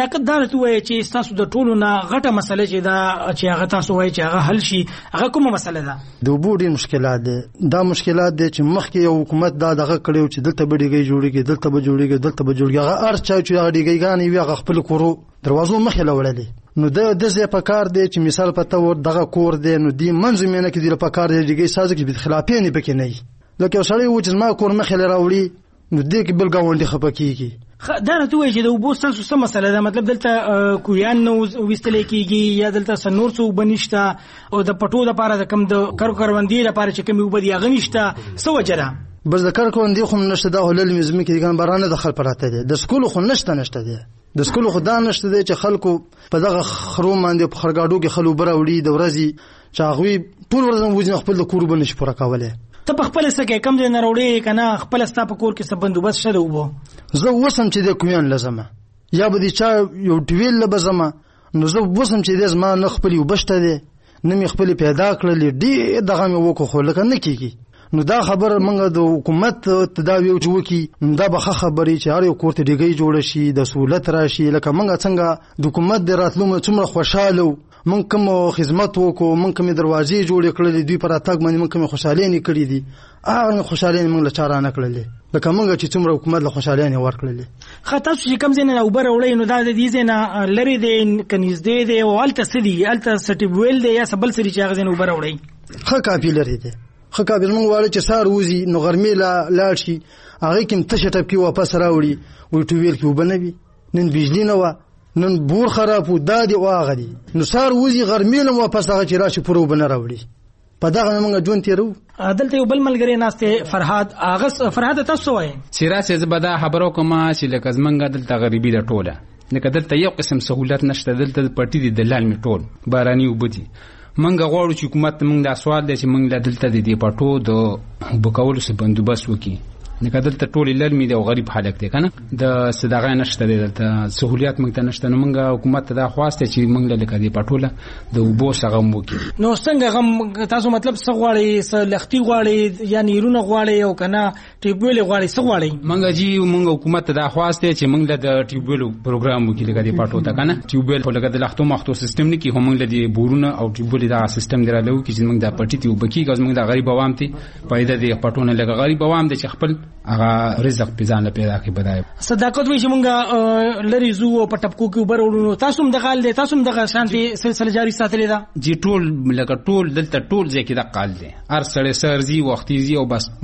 صداقت دار ته وایي چې تاسو د ټولو نه غټه مسله چې دا چې هغه تاسو وایي چې هغه حل شي هغه کومه مسله ده؟ د اوبو ډېر مشکلات دي. دا مشکلات دي چې مخکې یو حکومت دا دغه کړی چې دلته به ډیګۍ جوړېږي دلته به جوړېږي دلته به جوړېږي هغه هر چا چې هغه ډیګۍ وي هغه خپل کورو دروازو مخې له وړلې. نو د دې په کار دی چې مثال پته ور دغه کور دی نو دی منځمینه کې دی په کار دی ډیګۍ سازه کې د خلافې نه پکې نه وي. لکه سړی و چې ما کور مخې له راوړي نو دې کې بل گاونډي خپکیږي. دا نه توې چې د اوبو تاسو څه مسله ده؟ مطلب دلته کویان نو وستل کېږي یا دلته سنور څو بنښت او د پټو لپاره د کم د کار کاروندې لپاره چې کوم وبدي غنښت څه وجره؟ بس د کار کاروندې خو نشته دا هلل مزمه کې ګان بارانه دخل پراته دي. د سکول خو نشته نشته دي د سکول خو دا نشته دي چې خلکو په دغه خرو باندې په خرګاډو کې خلو براوړي د ورځي چاغوي ټول ورځ وځي خپل د کور بنش پوره کوله. ته په خپل سکه کم دې نه وروړي کنه خپل ستا په کور کې څه بندوبست شته وبو؟ زه وسم چې د کویان لزمه یا به دي چا یو ټویل لبزمه نو زه وسم چې د زما نه خپل وبشته دي نه می خپل پیدا کړل دي دغه مې وکړو خو لکه نه کیږي. نو دا خبر منګه د حکومت تداوی او چوکي دا به خبرې چې هر یو کور ته ډیګي جوړ شي د سہولت راشي لکه منګه څنګه د حکومت د راتلو څومره خوشاله من کوم خدمت وکړو من کوم دروازې جوړې کړلې دوی پر اتاګ باندې من کوم خوشاله نه کړې دي هغه خوشاله من له چاره نه کړلې لکه موږ چې څومره حکومت له خوشاله نه ورکړلې. خاطر چې کم زنه اوبر وړي نو دا د دې زنه لری دي کنيز دي دي او الته سدي الته سټیبویل دي یا سبل سری چې هغه زنه اوبر وړي خه کافي لري دي خه کافي موږ وایو چې سار وزي نو غرمې لا لاړ شي هغه کوم تشه ټپ کې واپس راوړي وي ټویل کې وبنوي نن بجلی نه و نن بور خراب و دادی واغه دي نو سار وزي غرمې له واپس هغه چې راشي پرو بنه راوړي په دغه موږ جون تیرو. دلته یو بل ملګری ناشته فرهاد اغس فرهاد تاسو وایي سیراسه زبدا خبرو کومه چې لکه زمنګ دلته غریبي د ټوله لکه دلته یو قسم سہولت نشته دلته پټي دي دلال می ټول باراني وبدي منګه غواړو چې حکومت موږ د سوال دي چې موږ دلته د پټو د بوکولو څخه بندوبست وکړي نکه دلته ټول لړمی دی او غریب حالت دی کنه د صداغه نشته دلته سہولیات موږ ته نشته نو موږ حکومت ته دا خواسته چې موږ له کدي پټوله د وبو څنګه مو کې نو څنګه غم تاسو مطلب څه غواړي څه لختي غواړي یا نیرونه غواړي او کنه ټیبویل غواړي څه غواړي؟ موږ جی موږ حکومت ته دا خواسته چې موږ د ټیبویل پروګرام وکړي لکه د پټو ته کنه ټیبویل په لګه د لختو مختو سیستم نه کې هم د بورونه او ټیبویل دا سیستم درلو کې چې موږ د پټي ته وبکی غوښ موږ د غریب عوام ته پیدا دی پټونه لګه غریب عوام د خپل هغه رزق پیژان پیدا کی بدای صداقت وی چې مونږه لری زو په ټپکو کې وبر وړو تاسو هم د غال دي تاسو هم د شانتي سلسله جاری ساتلې ده جی ټول لکه ټول دلته ټول ځکه د قال دي هر سړی سرزي وختي زی او بس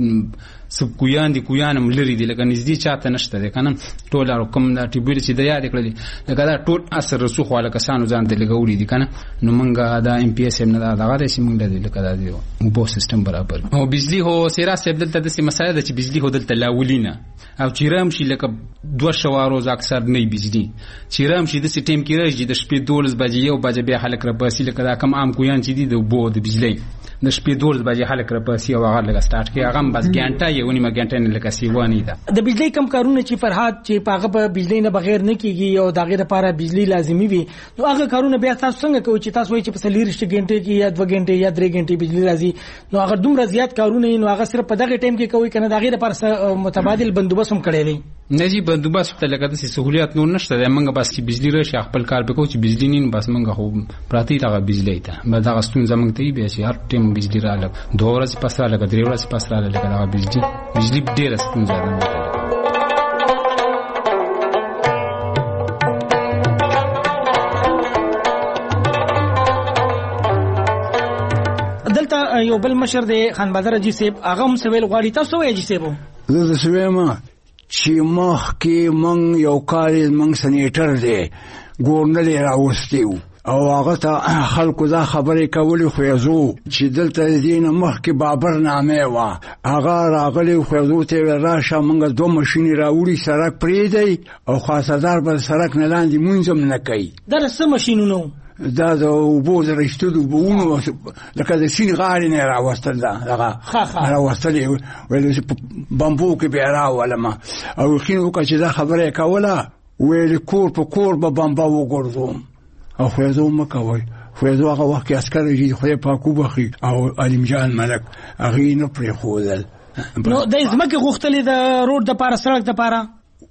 سب کویان دي کویان هم لري دي لکه نږدې چاته نشته ده کنه ټول کوم د ټیبل چې د یاد کړل لکه دا ټول اثر رسوخ والا کسانو ځان ته لګولې دي کنه نو مونږه دا ام پی اس ام نه دا دغه چې مونږ د لکه دا دی مو سیستم برابر او بجلی هو سیرا سیب دلته د سي مسایل د چې بجلی هو دلته لاولینه او چیرام شي لکه دوه شواروز اکثر نه بجلی چیرام شي د سیستم کې راځي د شپې دولس بجې یو بجې به حل کړ پاسې لکه دا کم عام کویان چې دي د بو د بجلی د شپې دولس بجې حل کړ پاسې او هغه لګ سٹارټ کې هغه بس ګانټه یو نیمه ګانټه نه لکه سیوانی ده د بجلی کم کارونه چې فرهاد چې پاغه په بجلی نه بغیر نه کیږي او دغه لپاره بجلی لازمي وي نو هغه کارونه بیا تاسو څنګه کوئ چې تاسو وایي چې په سلیرشت غنټه کې یا دوه غنټه یا درې غنټه بجلی راځي نو هغه دومره زیات کارونه نو هغه صرف په دغه ټیم کې کوي کنه دغه لپاره متبادل بندوبست هم کړی دی نه جی بندوبست ته لکه د سہولیت نور نشته د منګه بس چې بجلی راشي خپل کار به کوي چې بجلی نه بس منګه خو پراتی دغه بجلی ته به دغه ستون زمنګ ته بیا چې هر ټیم بجلی رااله دوه ورځې پس رااله درې ورځې پس رااله لکه دغه بجلی بجلی ډیره ستون زیاده دلته یو بل مشر دی خان بادر اجي صاحب هغه هم سویل غواړي تاسو وایي اجي صاحب زه سویما چې مخ کې من یو کال من سنیټر دی ګورنر راوستیو او هغه ته خلکو دا خبرې کولې خو یزو چې دلته دین مخ کې بابر نامه وا هغه راغلی خو یزو ته راشه موږ دوه ماشینې راوړي سړک پرې دی او خاصدار په سړک نه لاندې مونږم نه کوي دا څه ماشینونو دا د وبو د رښتو د وبونو لکه د سین غاړې نه راوستل دا هغه راوستل ویل بامبو کې بیا راولم او خینو که چې دا خبره کوله ویل کور په کور به بامبا وګرځوم او خو یزو مکوي خو یزو هغه وخت کې عسکر یې خو پاکو بخي او علیم جان ملک هغه نه پرې خودل نو د ځمکه غوښتلې د روډ د پاره سړک د پاره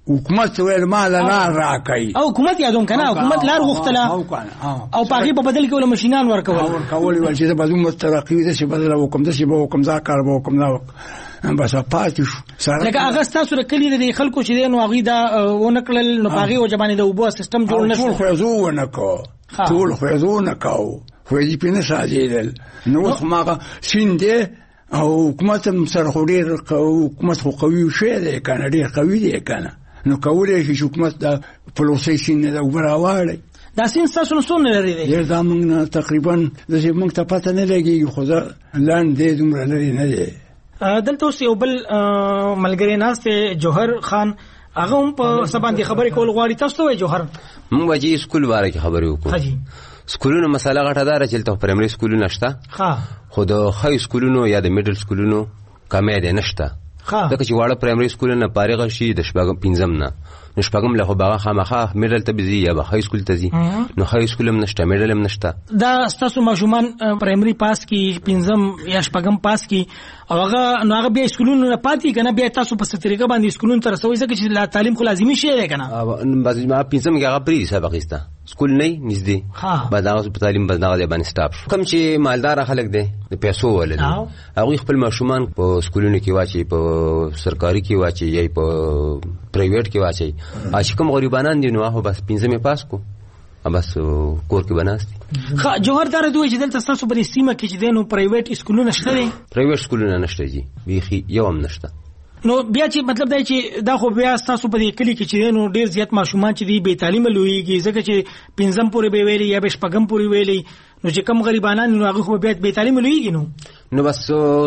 حکومت ویل مال لار راکړي او حکومت یادوم کنه حکومت لار غوښتله او پاغي په بدل کې ول ماشينان ورکول ورکول ول چې بدون مترقي د څه بدل وکم د څه به وکم دا کار به وکم دا بس پاتې شو لکه هغه تاسو رکلی د خلکو چې نو هغه دا ونکړل نو پاغي او جبانه د وبو سیستم جوړ نشو خو زو ونکو ټول خو زو نکاو خو دې پینې ساجیدل نو ما سینده او حکومت سره خو ډیر حکومت خو قوي شه دی کنه ډیر قوي دی کنه نو کولای شي حکومت د پروسې سینې د وبراوړي دا سین تاسو نو څونه لري دی ډیر دا موږ تقریبا د دې موږ ته پته نه لګي خو دا لاندې دومره لري نه دی دلته اوس یو بل ملګری ناسته جوهر خان هغه هم په سباندې خبرې کول غواړي تاسو وایي جوهر موږ وایي سکول باره کې خبرې وکړو حاجی سکولونو مسله غټه دار چې ته پرایمري سکولونه نشته ها خو د های سکولونو یا د میډل سکولونو کمه ده نشته دا چې واړه پرایمري سکولونه فارغ شي د شپږم پنځم نه نو شپږم له خو باغه خامخه میډل ته بيزي یا به های سکول ته زی نو های سکول هم نشته میډل هم نشته دا تاسو ماشومان پرایمري پاس کی پنځم یا شپږم پاس کی او هغه نو هغه بیا سکولونو نه پاتې کنه بیا تاسو په سترګه باندې سکولونو تر سوي ځکه چې تعلیم خو لازمي شی دی کنه بعض ما پنځم کې هغه پری سبق ایسته سکول نه نږدې بعد هغه په تعلیم بدناغه باندې سټاپ شو کوم چې مالدار خلک دي د پیسو ولل هغه خپل ماشومان په سکولونو کې واچي په سرکاري کې واچي یا په پرایویټ کې واچي اچې کوم غریبانان دي نو هغه بس پنځمه پاس کو بس کور کې بناستي خا جوهر دار دوی چې دلته تاسو په سیمه کې چې دینو پرایویټ سکولونه نشته دي پرایویټ سکولونه نشته دي بیخي یو هم نشته نو بیا چې مطلب دا چې دا خو بیا تاسو په دې کلی کې چې نو ډیر زیات ماشومان چې دي به تعلیم لويږي ځکه چې پنځم پورې به ویلي یا به شپږم پورې ویلي نو چې کم غریبانان نو هغه خو بیا به تعلیم لويږي نو نو بس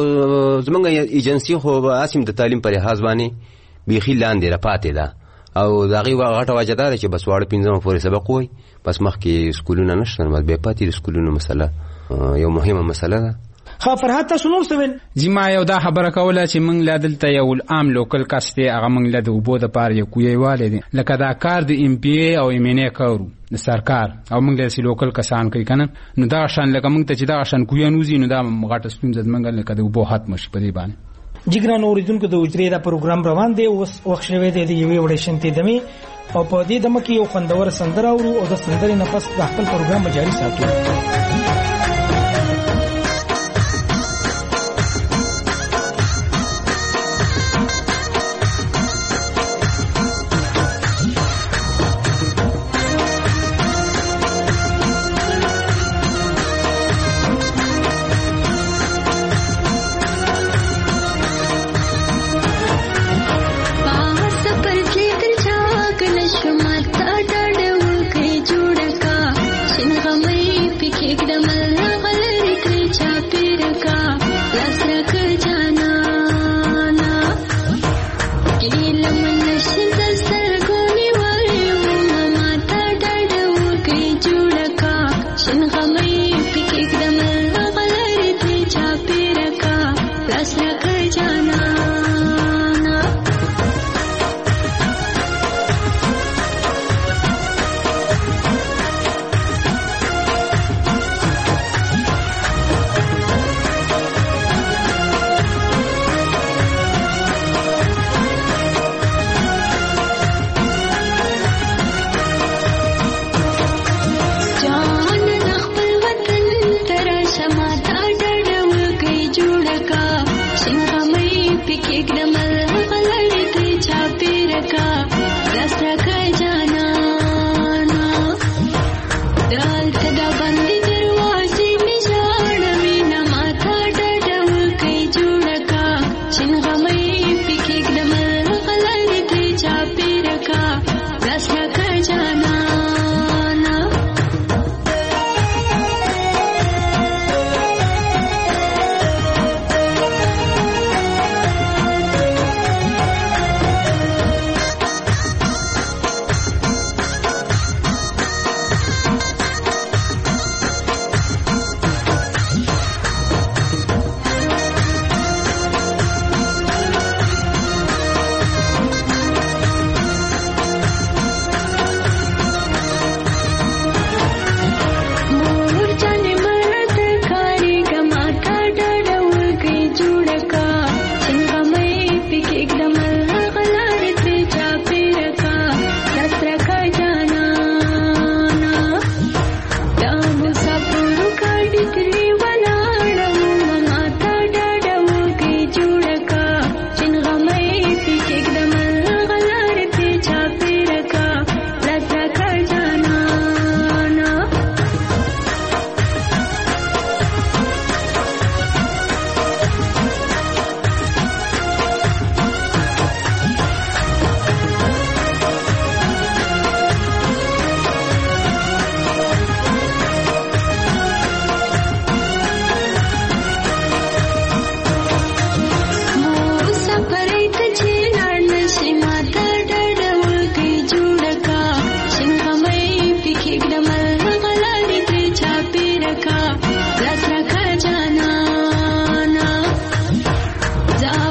زمونږ ایجنسی خو اسیم د تعلیم په لحاظ باندې بیخي لاندې را پاتې ده او داغي غټه وجه ده چې بس واړه پنځم پورې سبق وای بس مخکې سکولونه نشته نو به پاتې سکولونه مسله یو مهمه مسله ده خا فرحت تاسو نور څه وین زما یو دا خبره کوله چې موږ لادلته یو عام لوکل کاست دی هغه موږ له وبو د پاره یو کوی والي لکه دا کار د ام پی ای او ام ان ای کارو د سرکار او موږ له لوکل کسان کوي کنه نو دا شان لکه موږ ته چې دا شان کوی نوزي نو دا غټه سپیم زد موږ لکه د وبو حت مش په دی باندې جګران اوریدونکو د اجرې دا پروګرام روان دی اوس وخت شوی دی د یوې وړشن ته دمه او په دې دمه کې یو خوندور سندره اورو او د سندرې نه پس د خپل پروګرام جاری ساتو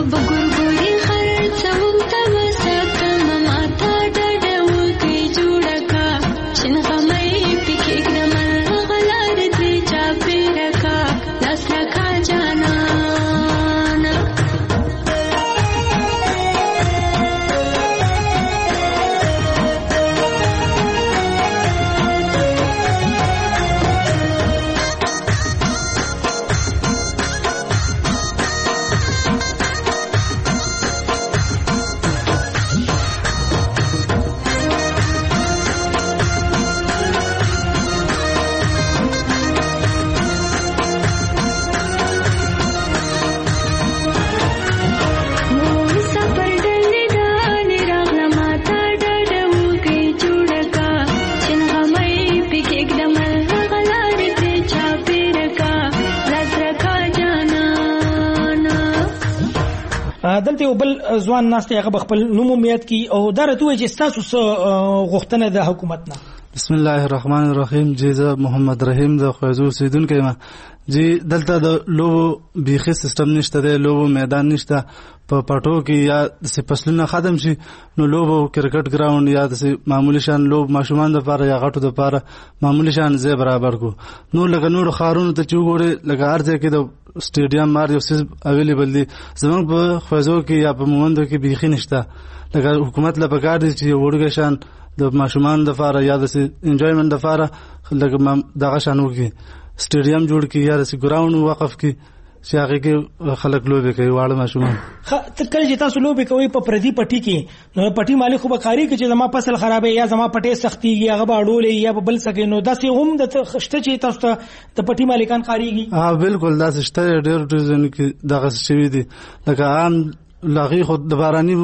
دلته یو بل ځوان ناسته هغه خپل نوم میاد کی او دا راتوي چې تاسو څه غوښتنه د حکومت نه. بسم الله الرحمن الرحیم. جیزه محمد رحیم د خوځو سیدونکو ما جی دلته د لوبو بیخي سیستم نشته دی، لوبو میدان نشته. په پټو کې یا د فصلونه ختم شي نو لوبو کرکټ ګراوند یا د معمولی شان لوب ماشومان د لپاره یا غټو د لپاره معمولی شان ځای برابر کو. نو لکه نور خارونو ته چې وګوري لکه ارزه کې د سټیډیم مار یو سیس اویلیبل دي، زموږ په خوځو کې یا په مومندو کې بیخي نشته. لکه حکومت له پکار دي چې وړګه شان د ماشومان د لپاره یا د انجوایمنت د لپاره لکه دغه شان وکړي، سټیډیم جوړ کړي یا د ګراوند وقف کړي چې هغه کې خلک لوبي کوي واړه ماشومان. ته کله چې تاسو لوبي کوي په پردي پټي کې نو پټي مالک خو به کاری کوي چې زما فصل خرابې یا زما پټي سختيږي هغه به اړولې یا بل څه نو داسې هم د خشته چې تاسو ته د پټي مالکان کاریږي. ها بالکل داسې شته ډېر ډېر ځنه کې دغه شوی دي. لکه عام لاغي خو د باراني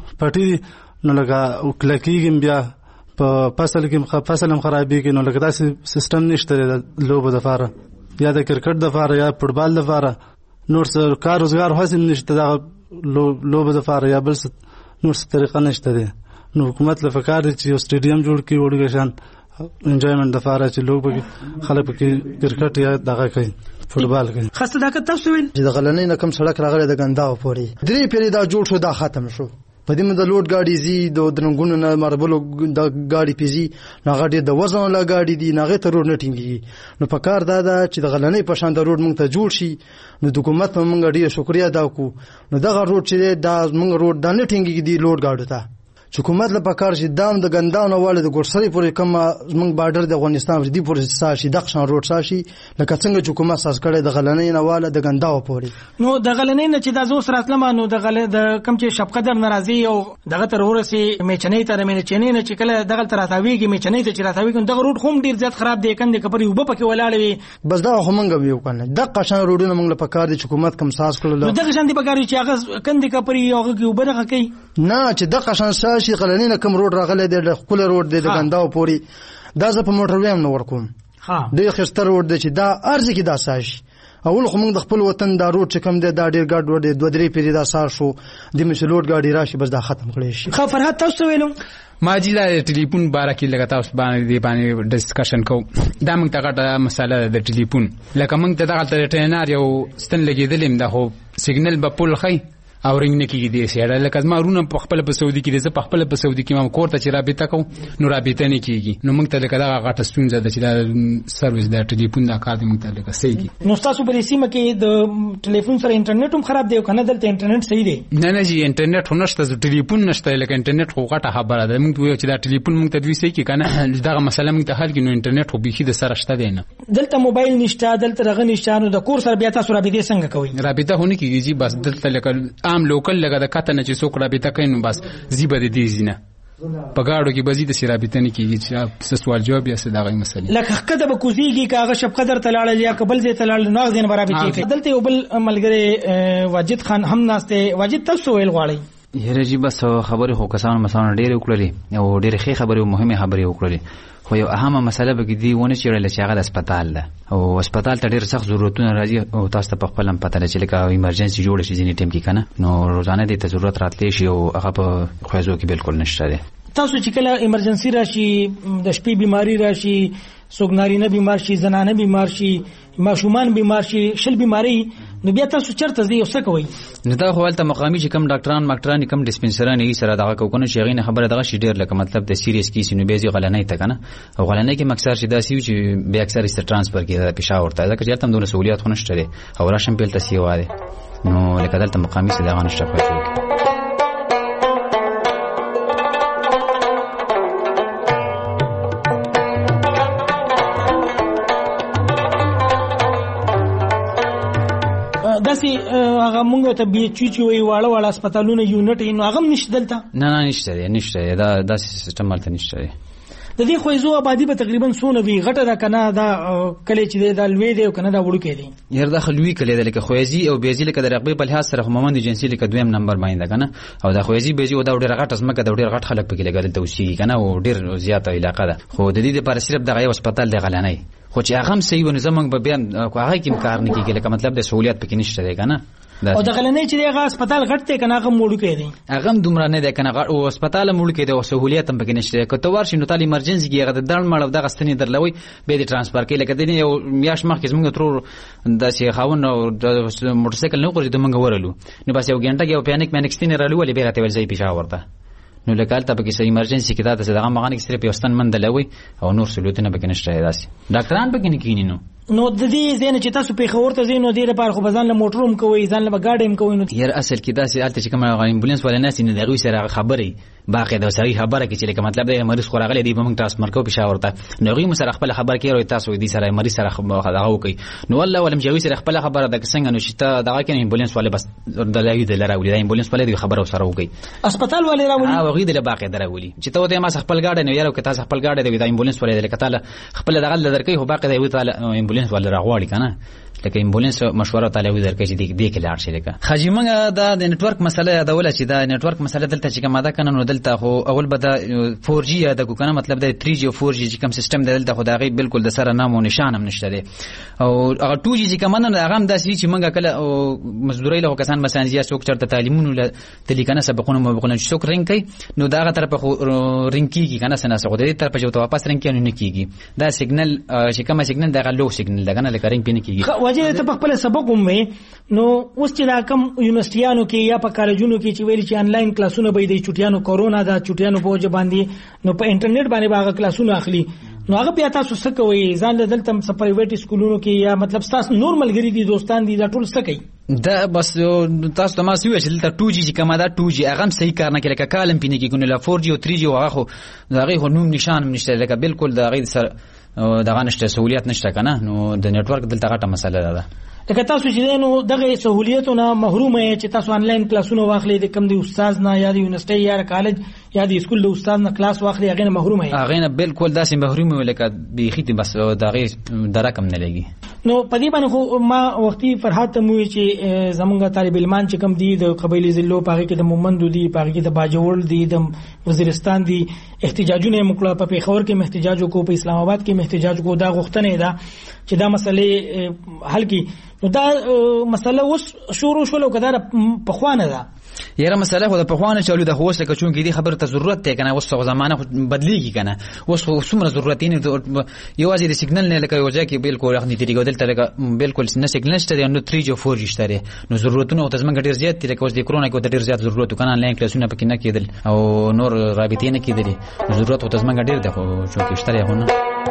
پټي نو لکه کلکیږي بیا په فصل کې فصل هم خرابېږي نو لکه داسې سیستم نشته د لوبو د لپاره یا د کرکټ د لپاره یا فوټبال د لپاره. نور څه کار روزګار حاصل نشته دا لوبو د لپاره یا بل نور څه طریقه نشته دی. نو حکومت له فکر دی چې یو سټیډیم جوړ کړي وړګه شان انجوایمنت د لپاره چې لوب خلک کې کرکټ یا دغه کوي فوټبال کوي. خاصه دا که تاسو ویل چې د غلنۍ نه کوم سړک راغلی د ګنداو پورې درې پیری دا جوړ شو دا ختم شو. په دې مده لوډ گاډي زی د درنګونو نه مربلو د گاډي پیزي نه غاډي د وزن لا گاډي دي نه غته روډ نټینګي. نو په کار دا دا چې د غلنۍ په شان د روډ مونږ ته جوړ شي نو د حکومت مونږ ډیر شکریا ادا کو. نو دغه روډ چې دا مونږ روډ د نټینګي دي لوډ گاډو ته چې حکومت له پکار شي دام د ګنداو نه والي د ګورسري پورې کوم مونږ بارډر د افغانستان ور دي پورې ساشي د قشان روډ ساشي لکه څنګه چې حکومت ساس کړي د غلنۍ نه واله د ګنداو پورې. نو د غلنۍ نه چې د زو سره اسلام نو د غل د کم چې شپقدر ناراضي او دغه تر ورسي میچنې تر میچنې نه چې کله دغه تر راتاویږي میچنې ته چې راتاویږي دغه روډ هم ډیر زیات خراب دی کنده کپر یو په کې ولاړ وي. بس دا هم مونږ ویو کنه د قشان روډونه مونږ له پکار دي چې حکومت کم ساس کړل. نو دغه شان دی پکار چې هغه کنده کپر یو هغه یو بدغه کوي نه چې د قشان ساشي غلنۍ نه روډ راغله د خپل روډ د ګنداو پوري دا ز په موټر ویم نور کوم. ها د خستر روډ د چې دا ارزه کې دا ساش اول خو موږ د خپل وطن دا روډ چې کم دی دا ډیر ګډ روډ دی دوه درې پیری دا سار شو د مسلوټ گاډي راشي بس دا ختم کړی شي. خو فرحت تاسو ویلو ما جی دا ټلیفون بارکه لګا تاسو باندې دی باندې ډسکشن کو دا موږ ته غټه مسله د ټلیفون لکه موږ ته دغه ټرینر یو ستن لګیدلم دا خو سیګنل په پول خي او رنګ نه کیږي د سیاړه لکه ما رونه په خپل په سعودي کې د په خپل په سعودي کې ما کوړه چې رابطه کوم نو رابطه نه کیږي. نو موږ ته لکه دا غټه ستونزه ده چې دا سرویس د ټلیفون د کار د موږ ته لکه صحیح کی. نو تاسو په سیمه کې د ټلیفون سره انټرنیټ هم خراب دی کنه دلته انټرنیټ صحیح دی؟ نه نه جی انټرنیټ خو نشته ټلیفون نشته لکه انټرنیټ خو غټه خبره ده. موږ ویو چې دا ټلیفون موږ ته دوی صحیح کی کنه دغه مسله موږ ته حل کینو انټرنیټ خو بيخي د سره شته دی نه. دلته موبایل نشته دلته رغه نشته نو د کور سره بیا تاسو رابطه څنګه کوئ؟ رابطه هونه کیږي جی بس دلته لکه عام لوکل لګا کته نه چې څوک رابطه کوي نو بس زیبه دې زینه په گاډو کې بزید سي رابطه نه کیږي چې سوال جواب یې صداغه مسله لکه کده به کوزيږي کاغه شپ قدر تلاړل یا قبل زه تلاړل نو غزين برابر کیږي. دلته یو بل ملګری واجد خان هم ناشته. واجد تاسو ویل غواړي هر جی بس خبره خو کسان مثلا ډېر وکړلې او ډېر ښه خبره مهمه خبره وکړلې خو یو اهمه مسله به کې دی ونه چیرل چې هغه د هسپتال ده او هسپتال ته ډېر سخت ضرورتونه راځي او تاسو ته په خپل هم پته لري چې لکه ایمرجنسي جوړ شي ځینې ټیم کې کنه نو روزانه دې ته ضرورت راتلی شي او هغه په خوځو کې بالکل نشته ده. تاسو چې کله ایمرجنسي راشي د شپې بیماری راشي څوک نارینه بیمار شي زنانه بیمار شي ماشومان بیمار شي شل بیماری نو بیا تاسو چرته ځئ او څه کوئ نو دا خو هلته مقامي چې کم ډاکټران ماکټران کم ډسپنسران یې سره دغه کوونه چې هغې نه خبره دغه شي ډېر لکه مطلب د سیریس کیس نو بیا ځي غلنۍ ته که نه او غلنۍ کې مکسر چې داسې وي چې بیا اکثر یې ټرانسفر کېده پېښور ته ځکه چې هلته هم دونه سهولیات خو نشته دی او راشم بیا هلته سیوا دی نو لکه دلته مقامي څه دغه نشته پاتې داسې هغه مونږ ته بي ایچ چې وایي واړه واړه هسپتالونه یونټ نو هغه هم نشته دلته نه نه نشته دی نشته دی دا داسې سیسټم هلته نشته دی د دې خویزو آبادي به تقریبا څونه وي غټه ده که نه دا کلی چې دی دا لوی دی او که نه دا وړوکی دی یار دا خو لوی کلی دی لکه خویزي او بیزي لکه د رقبې په لحاظ سره خو مومند ایجنسي لکه دویم نمبر باندې ده که نه او دا خویزي بیزي او دا ډېره غټه ځمکه ده او ډېر غټ خلک پکې لګه دلته اوسېږي که نه او ډېر زیاته علاقه ده خو د دې دپاره صرف دغه یو هسپتال دی غلنۍ خو چې هغه هم صحیح و نو زموږ به بیا هغه کې هم کار نه کېږي لکه مطلب د سهولیت پکې نشته دی که نه او د غلنۍ چې دی هغه هسپتال غټ دی که نه هغه هم وړوکی دی هغه هم دومره نه دی که نه او هسپتال هم وړوکی دی او سهولیت هم پکې نشته دی که ته ورشې نو تا ایمرجنسي کې هغه د دړ مړ او دغه ستنې درلوي بیا دې ټرانسفر کوي لکه دې یو میاشت مخکې زموږ ترور داسې خاوند او موټرسایکل نه وغورځېد موږ ورلو نو بس یو ګنټه کې یو پیانک مینک ستنې رالولې بیا راته ویل ځئ پېښور ته نو لکه هلته پکې څه ایمرجنسي کې دا داسې دغه مغانې کې صرف یو ستن من دلوي او نور سهولتونه پکې نشته دی داسې ډاکټران پکې نه کښېني نو نو د دې ځای نه چې تاسو پېښور ته ځئ نو دې لپاره خو به ځان له موټر هم کوئ ځان له به ګاډی هم کوئ نو یار اصل کې داسې هلته چې کوم امبولانس والا ناست نو د هغوی سره هغه خبرې باقاعده صحیح خبره کې چې لکه مطلب دی مریض خو راغلی دی به موږ ټرانسفر کوو پېښور ته نو هغوی مو سره خپله خبره کوي تاسو دې سره مریض سره دغه وکړئ نو والله ولم چې هغوی سره خپله خبره ده که څنګه نو چې ته دغه کې امبولانس والا بس دلایي دله راولي دا امبولانس والا دې خبره ورسره وکړئ هسپتال والې راولي هغوی دله باقاعده راولي چې ته ودې ما خپل ګاډی نو یاره که تاسو خپل ګاډی دی دا امبولانس والا دی لکه تاله خپله دغه درکوي خو باقاعده یوې تاله امبولانس والا راغواړي که نه لکه امبولانس مشوره تعالی وي درکې چې دې کې لاړ شي لکه خاجي موږ دا د نتورک مسله یادوله چې دا نتورک مسله دلته چې کومه ده کنه نو دلته خو اول به دا فور جی یاد کو کنه مطلب د تھری جی او فور جی چې کوم سیستم دلته خو دا غي بالکل د سره نام او نشان هم نشته دی او هغه ټو جی چې کومه نه هغه هم داسې چې موږ کله مزدوري له کسان مثلا زیات څوک چرته تعلیمونو له تلیکنه سبقونه مبقونه څوک رنګ کوي نو دا هغه طرف خو رنګ کیږي کنه سنه څه خو دې طرف جو ته واپس رنګ کینو نه کیږي دا سیګنل چې کومه سیګنل دا لو سیګنل دا کنه لکه رنګ پینې کیږي وجه ته په خپل سبق هم نو اوس چې دا کم یونیورسيټیانو کې یا په کالجونو کې چې ویل چې انلاین کلاسونه به د چټیانو کورونا دا چټیانو په وجه باندې نو په انټرنیټ باندې باغ کلاسونه اخلي نو هغه بیا تاسو څه کوئ ځان له دلته په پرایویټ سکولونو کې یا مطلب تاسو نورمال غری دي دوستان دي دا ټول څه کوي دا بس تاسو ته ما سوي چې دلته ټو جی چې کومه دا ټو جی هغه هم صحیح کار نه کوي لکه کالم پینې کې ګونه لا فور جی او تھری جی هغه خو هغه خو نوم نشان هم نشته لکه بالکل دا غي سره دغه نشته سہولیت نشته کنه نو د نتورک دلته غټه مسله ده لکه تاسو چې نو دغه سہولیتونه محروم یې چې تاسو انلاین کلاسونه واخلې د کم دی استاد نه یا د یونیورسيټي یا کالج یا د اسکول د استاد نه کلاس واخلې هغه نه محروم یې هغه نه بالکل داسې محروم یې لکه بيخي بس دغه درکم نه لګي نو پدې باندې خو ما وختي فرحات مو چې زمونږ طالب علمان چې کم دي د قبایلی ضلعو پاره کې د مومندو دي پاره کې د باجوړ دي د وزیرستان دي احتجاجونه مکړه په پیښور کې احتجاج کو په اسلام آباد کې احتجاج کو دا غوښتنه ده چې دا مسلې حل کی نو دا مسله اوس شروع شول کده په خوانه ده یاره مسله خو د پخوانه چالو د هوس لکه چون کې دي خبره ته ضرورت ته کنه اوس زمانه بدلیږي کنه اوس خو څومره ضرورت نه یوازې د سیګنل نه لکه یو ځای کې بالکل اخني طریقو دلته لکه بالکل نه سیګنل شته نو تھری جی او فور جی شته نو ضرورتونه او تزمن ډیر زیات دي لکه اوس د کرونا کې ډیر زیات ضرورت کنه انلاین کلاسونه پکې نه کېدل او نور رابطې نه کېدل ضرورت او تزمن ډیر ده خو چې شته هونه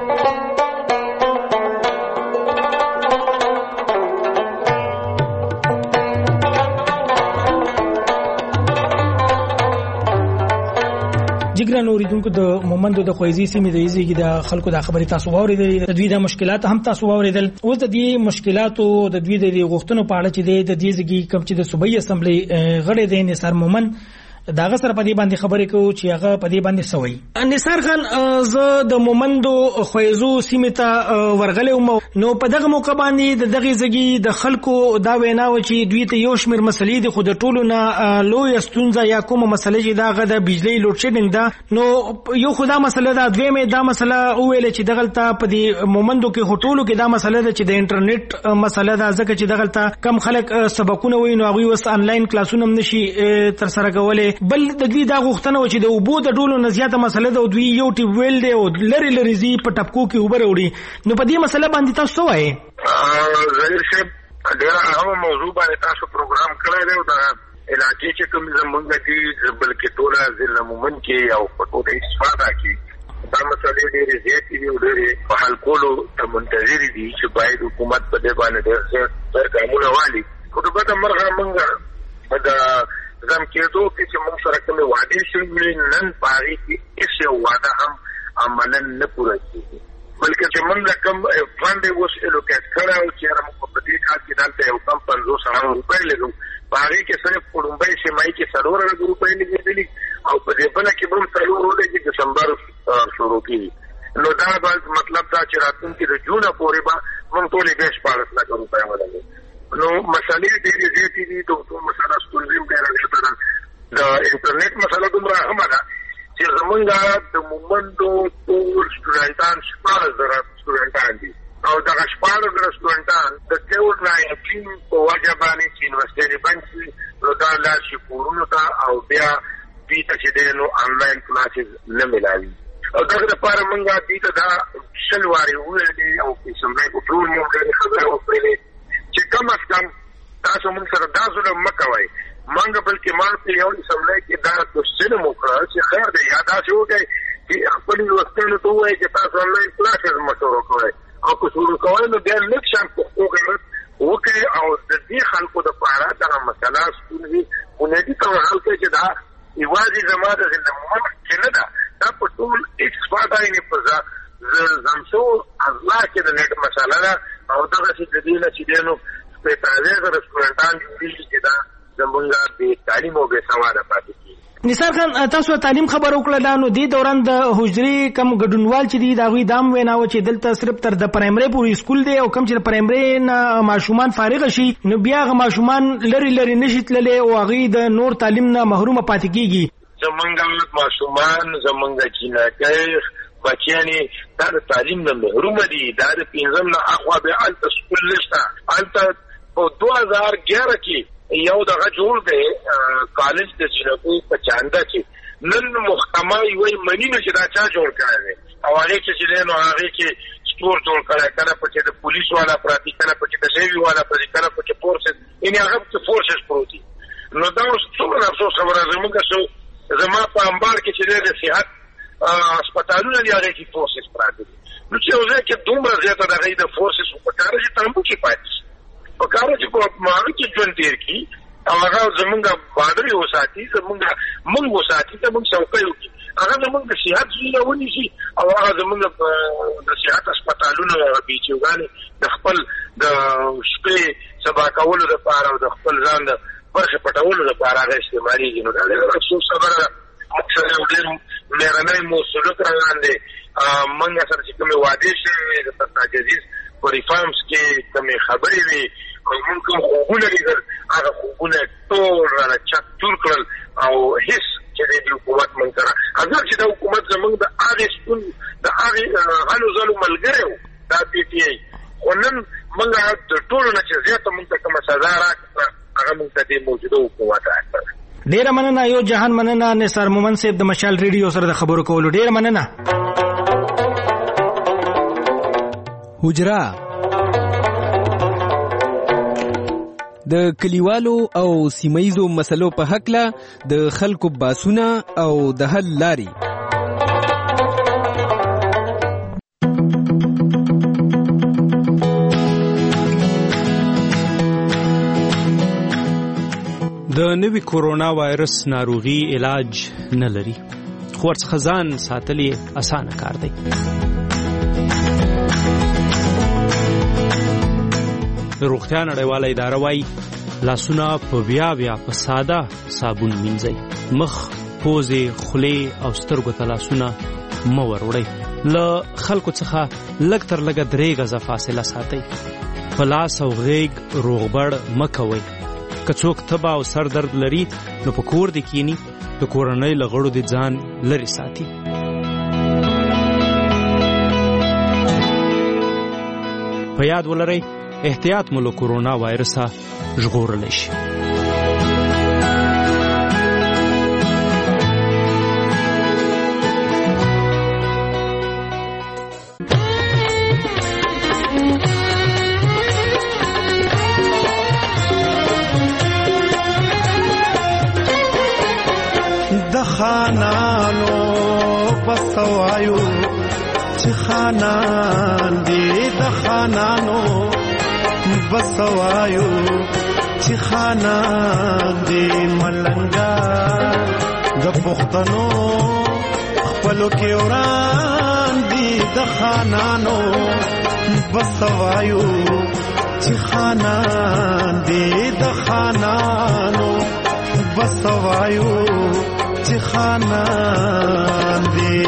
جګران اوریدونکو د مومندو د خوځي سیمې د ایزي کې د خلکو د خبرې تاسو واوریدل د دوی د مشکلات هم تاسو واوریدل اوس د دې مشکلاتو د دوی د غوښتنو په اړه چې د دې ځګي کوم چې د صوبایي اسمبلی غړي د نثار مومن داغه سره په دې باندې خبرې کوو چې هغه په دې باندې سوي نثار خان زه د مومندو خوځو سیمې ته ورغلم نو په دغه موقع باندې د دغه ځګي د خلکو دا ویناو چې دوی ته یو شمیر مسلې د خود ټولو نه لوی استونزه یا کومه مسله چې داغه د بجلی لوډ شیډینګ دا نو یو خدا مسله دا دویمه دا مسله ویل چې دغلته په دې مومندو کې هټولو کې دا مسله ده چې د انټرنیټ مسله ده ځکه چې دغلته کم خلک سبقونه ویني او هغه وس انلاین کلاسونه هم نشي تر سره کولای کې بل د دوی دا غوښتنه و چې د اوبو د ډولو نه زیاته مسله ده او دوی یو ټیوب ویل دی او لري لري زی په ټپکو کې اوبه راوړي. نو په دې مسله باندې تاسو څه وایي؟ ظاهر صاحب ډېره اهمه موضوع باندې تاسو پروګرام کړی دی او د علاقې چې کوم زمونږ دي بلکې ټوله ضلع مومن کې او په ټوله استفاده کې دا مسلې ډېرې زیاتې دي او ډېرې په حل کولو ته منتظرې دي چې باید حکومت په دې باندې ډېر ډېر ګامونه والي. خو د بده مرغه موږ په د ځم کېدو کې چې موږ سره کومې وعدې شوي نن په هغې کې هېڅ یو وعده هم عملا نه پوره کېږي، بلکې چې موږ کوم فنډ یې اوس الوکیټ کړی او چې موږ په دې کال کې دلته یو کم پنځوس زره روپۍ لګو، په هغې کې صرف په لومړۍ سیمایي کې څلور زره روپۍ لګېدلي او په دې بله کې به هم څلور ولګي دسمبر شروع کېږي. نو دا به مطلب دا چې راتلونکي د جونه پورې به موږ ټولې بیا شپاړس لکه روپۍ ولګو. نو مسلې ډېرې زیاتې دي، د اوبو مسله ستونزې هم ډېره زیاته ده. د انټرنیټ مسله دومره اهمه ده چې زمونږ د مومندو ټول سټوډنټان شپاړس زره سټوډنټان دي او دغه شپاړس زره سټوډنټان د کووډ ناینټین په وجه باندې چې یونیورسټۍ بند شي نو دا لاړ شي کورونو ته او بیا دوی ته چې دی نو آنلاین کلاسز نه میلاوي. او دغه دپاره موږ دوی ته دا شل وارې وویلې او په اسمبلۍ په ټول مو ډېرې خبرې وکړلې چې کم از کم تاسو موږ سره دا ظلم مه کوئ. موږ بلکې ما په یو اسمبلۍ کې دا کوشچن مو وکړه چې خیر دی یا داسې وکړئ چې خپلو لوستیانو ته ووایئ چې تاسو آنلاین کلاسز مه شروع کوئ او که شروع کوئ نو بیا لږ شان پښتو غیرت وکړئ او د دې خلکو دپاره دغه مسله ستونزې بنیادي ډول حل کړئ چې دا یوازې زما د ضلع کې نه ده، دا په ټول استفاده یې په زمسو اضلاع کې د نیټ مسله ده او دغسې د دې نه چې دی نو شپېته زره سټوډنټان جوړېږي چې دا زمونږ بې تعلیم او بې سواده پاتې کېږي. نثار خان، تاسو تعلیم خبر وکړه نو دې دوران د حجرې کم ګډونوال چې دي د هغوی دا هم وینا وه چې دلته صرف تر د پرایمرۍ پورې سکول دی او کم چې د پرایمرۍ نه ماشومان فارغه شي نو بیا هغه ماشومان لرې لرې نشي تللی او هغوی د نور تعلیم نه محرومه پاتې کېږي. زمونږ ماشومان زمونږ جینکۍ بچیانې دا د تعلیم نه محرومه دي. دا د پنځم نه اخوا بیا هلته سکول نشته. هلته په دوه هزار ګیاره کې یو دغه جوړ دی کالج د جینکو په چانده کې نن محکمه یوه مني نه چې دا چا جوړ کړی دی او هغې کې چې دی نو هغې کې سټور جوړ کړی، کله پکې د پولیس والا پراته، کله پکې د نیوي والا پراته، کله پکې فورسز، یعنې هغه پکې فورسز پروت دي. نو دا اوس څومره افسوس خبره زموږ شو زما په امبار کې چې دی د صحت هسپتالونه دي هغې کې فورسز پراته دي. نو چې یو ځای کې دومره زیاته د هغې د فورسز په کاره چې تامبو کې پاتې شي په کاره چې په ماڼو کې ژوند تېر کړي او هغه زمونږ بادرې وساتي، زمونږ موږ وساتي، ته موږ څوکۍ وکړي، هغه زمونږ د صحت زویونه ونیسي او هغه زمونږ د صحت هسپتالونه بیچوګانې د خپل د شپې سبا کولو دپاره او د خپل ځان د برخې پټولو دپاره هغه استعمالېږي. نو دا ډېره افسوس خبره ده. موږ سره یو ډېر مېرنی مو سلوک روان دی. موږ سره چې کومې وعدې شوې وې د تجهیز په ریفارمز کې کومې خبرې وې او موږ کوم خوبونه لیدل هغه خوبونه ټول رانه چک چور کړل او هېڅ چې دی د حکومت موږ سره اگر چې د حکومت زموږ د هغې ستون د هغې هلو ځلو ملګری و دا پی ټي آی، خو نن موږ د ټولو نه چې زیاته موږ ته کومه سزا راکړه هغه موږ ته د موجوده حکومت راکړه. ډېره مننه یو جهان مننه نثار مومند صاحب د مشال ریډیو سره د خبرو کولو ډېره مننه. حجره د کلیوالو او سیمایزو مسلو په هکله د خلکو باسونه او د حل لاري. د نوي کورونا وایرس ناروغي علاج نه لري خو ورڅخه ځان ساتل یې اسانه کار دی. د روغتیا نړیواله اداره وایي لاسونه په بیا بیا په ساده صابون مینځئ. مخ، پوزې، خولې او سترګو ته لاسونه مه وروړئ. له خلکو څخه لږ تر لږه درې غزه فاصله ساتئ. په لاس او غیږ روغبړ مه کوئ. که څوک تبه او سر درد لري نو په کور دې کینی، د کورنۍ له غړو دې ځان لرې ساتي. په یاد ولرئ احتیاط مو له کورونا وایرسه ژغورلی شي. خانانو بسوایو چې خانان دې د خانانو بسوایو چې خانان دې ملنګا د پښتنو خپلو کې وران دي د خانانو بسوایو چې خانان دې د خانانو بسوایو چې خانان دې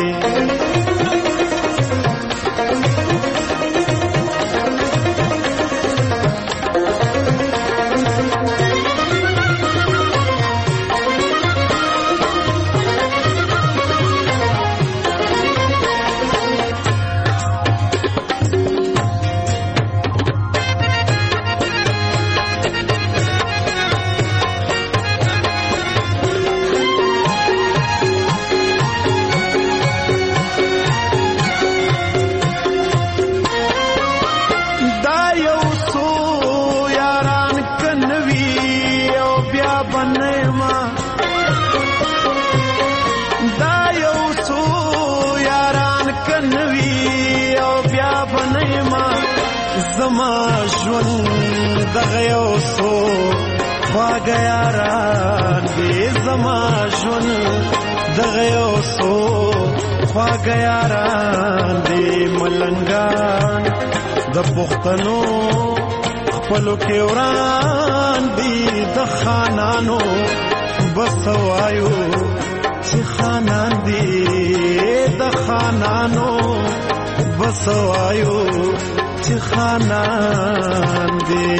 زما ژوند دغه یو څو خواږه یاران دي زما ژوند دغه یو څو خواږه یاران دي ملنګان د پښتنو خپلو کې وران دي د خانانو بسوایو چې خانان دي د خانانو بسوایو چې خانان دي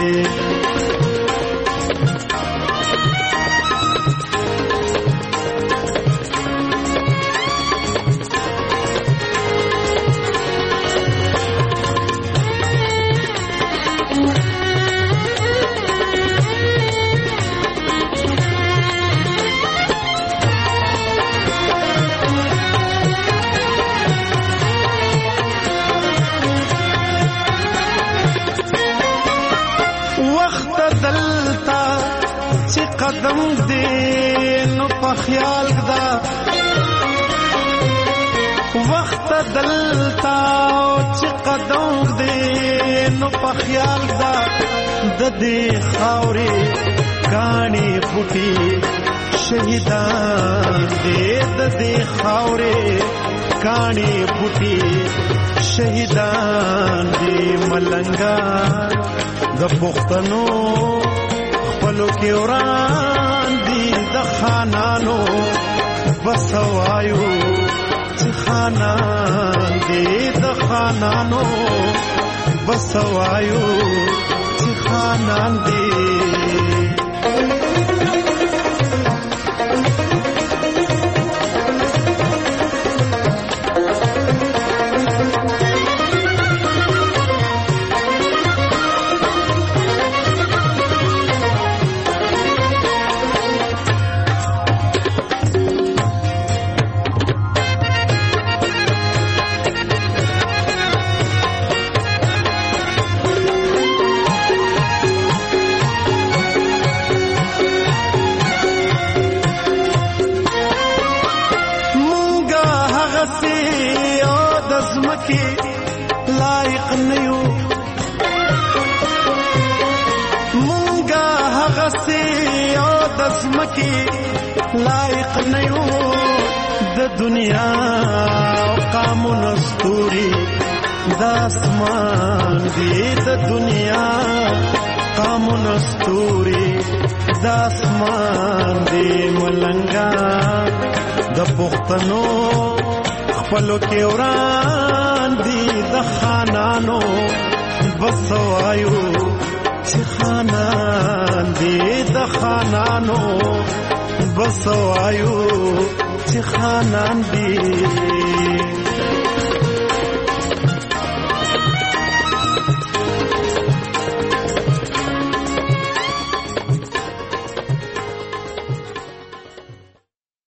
قدم دې نو په خیال دا وخت دلتا چې قدم دې نو په خیال دا د دې خاورې کانی پټي شهیدان دې د دې خاورې کانی پټي شهیدان دې ملنګا د پښتنو خپلو کې وران دي د خانانو بسوایو چې خانان دي د خانانو بسوایو چې خانان دي لایق نیو مونږه هغه سي او د سمکی لایق نیو د دنیا قامون استوري د اسمان دی د دنیا قامون استوري د اسمان دی ملنګا د پښتنو خپلو کې وران دي د خانانو بسوایو چې خانان دي د خانانو بسوایو چې خانان دي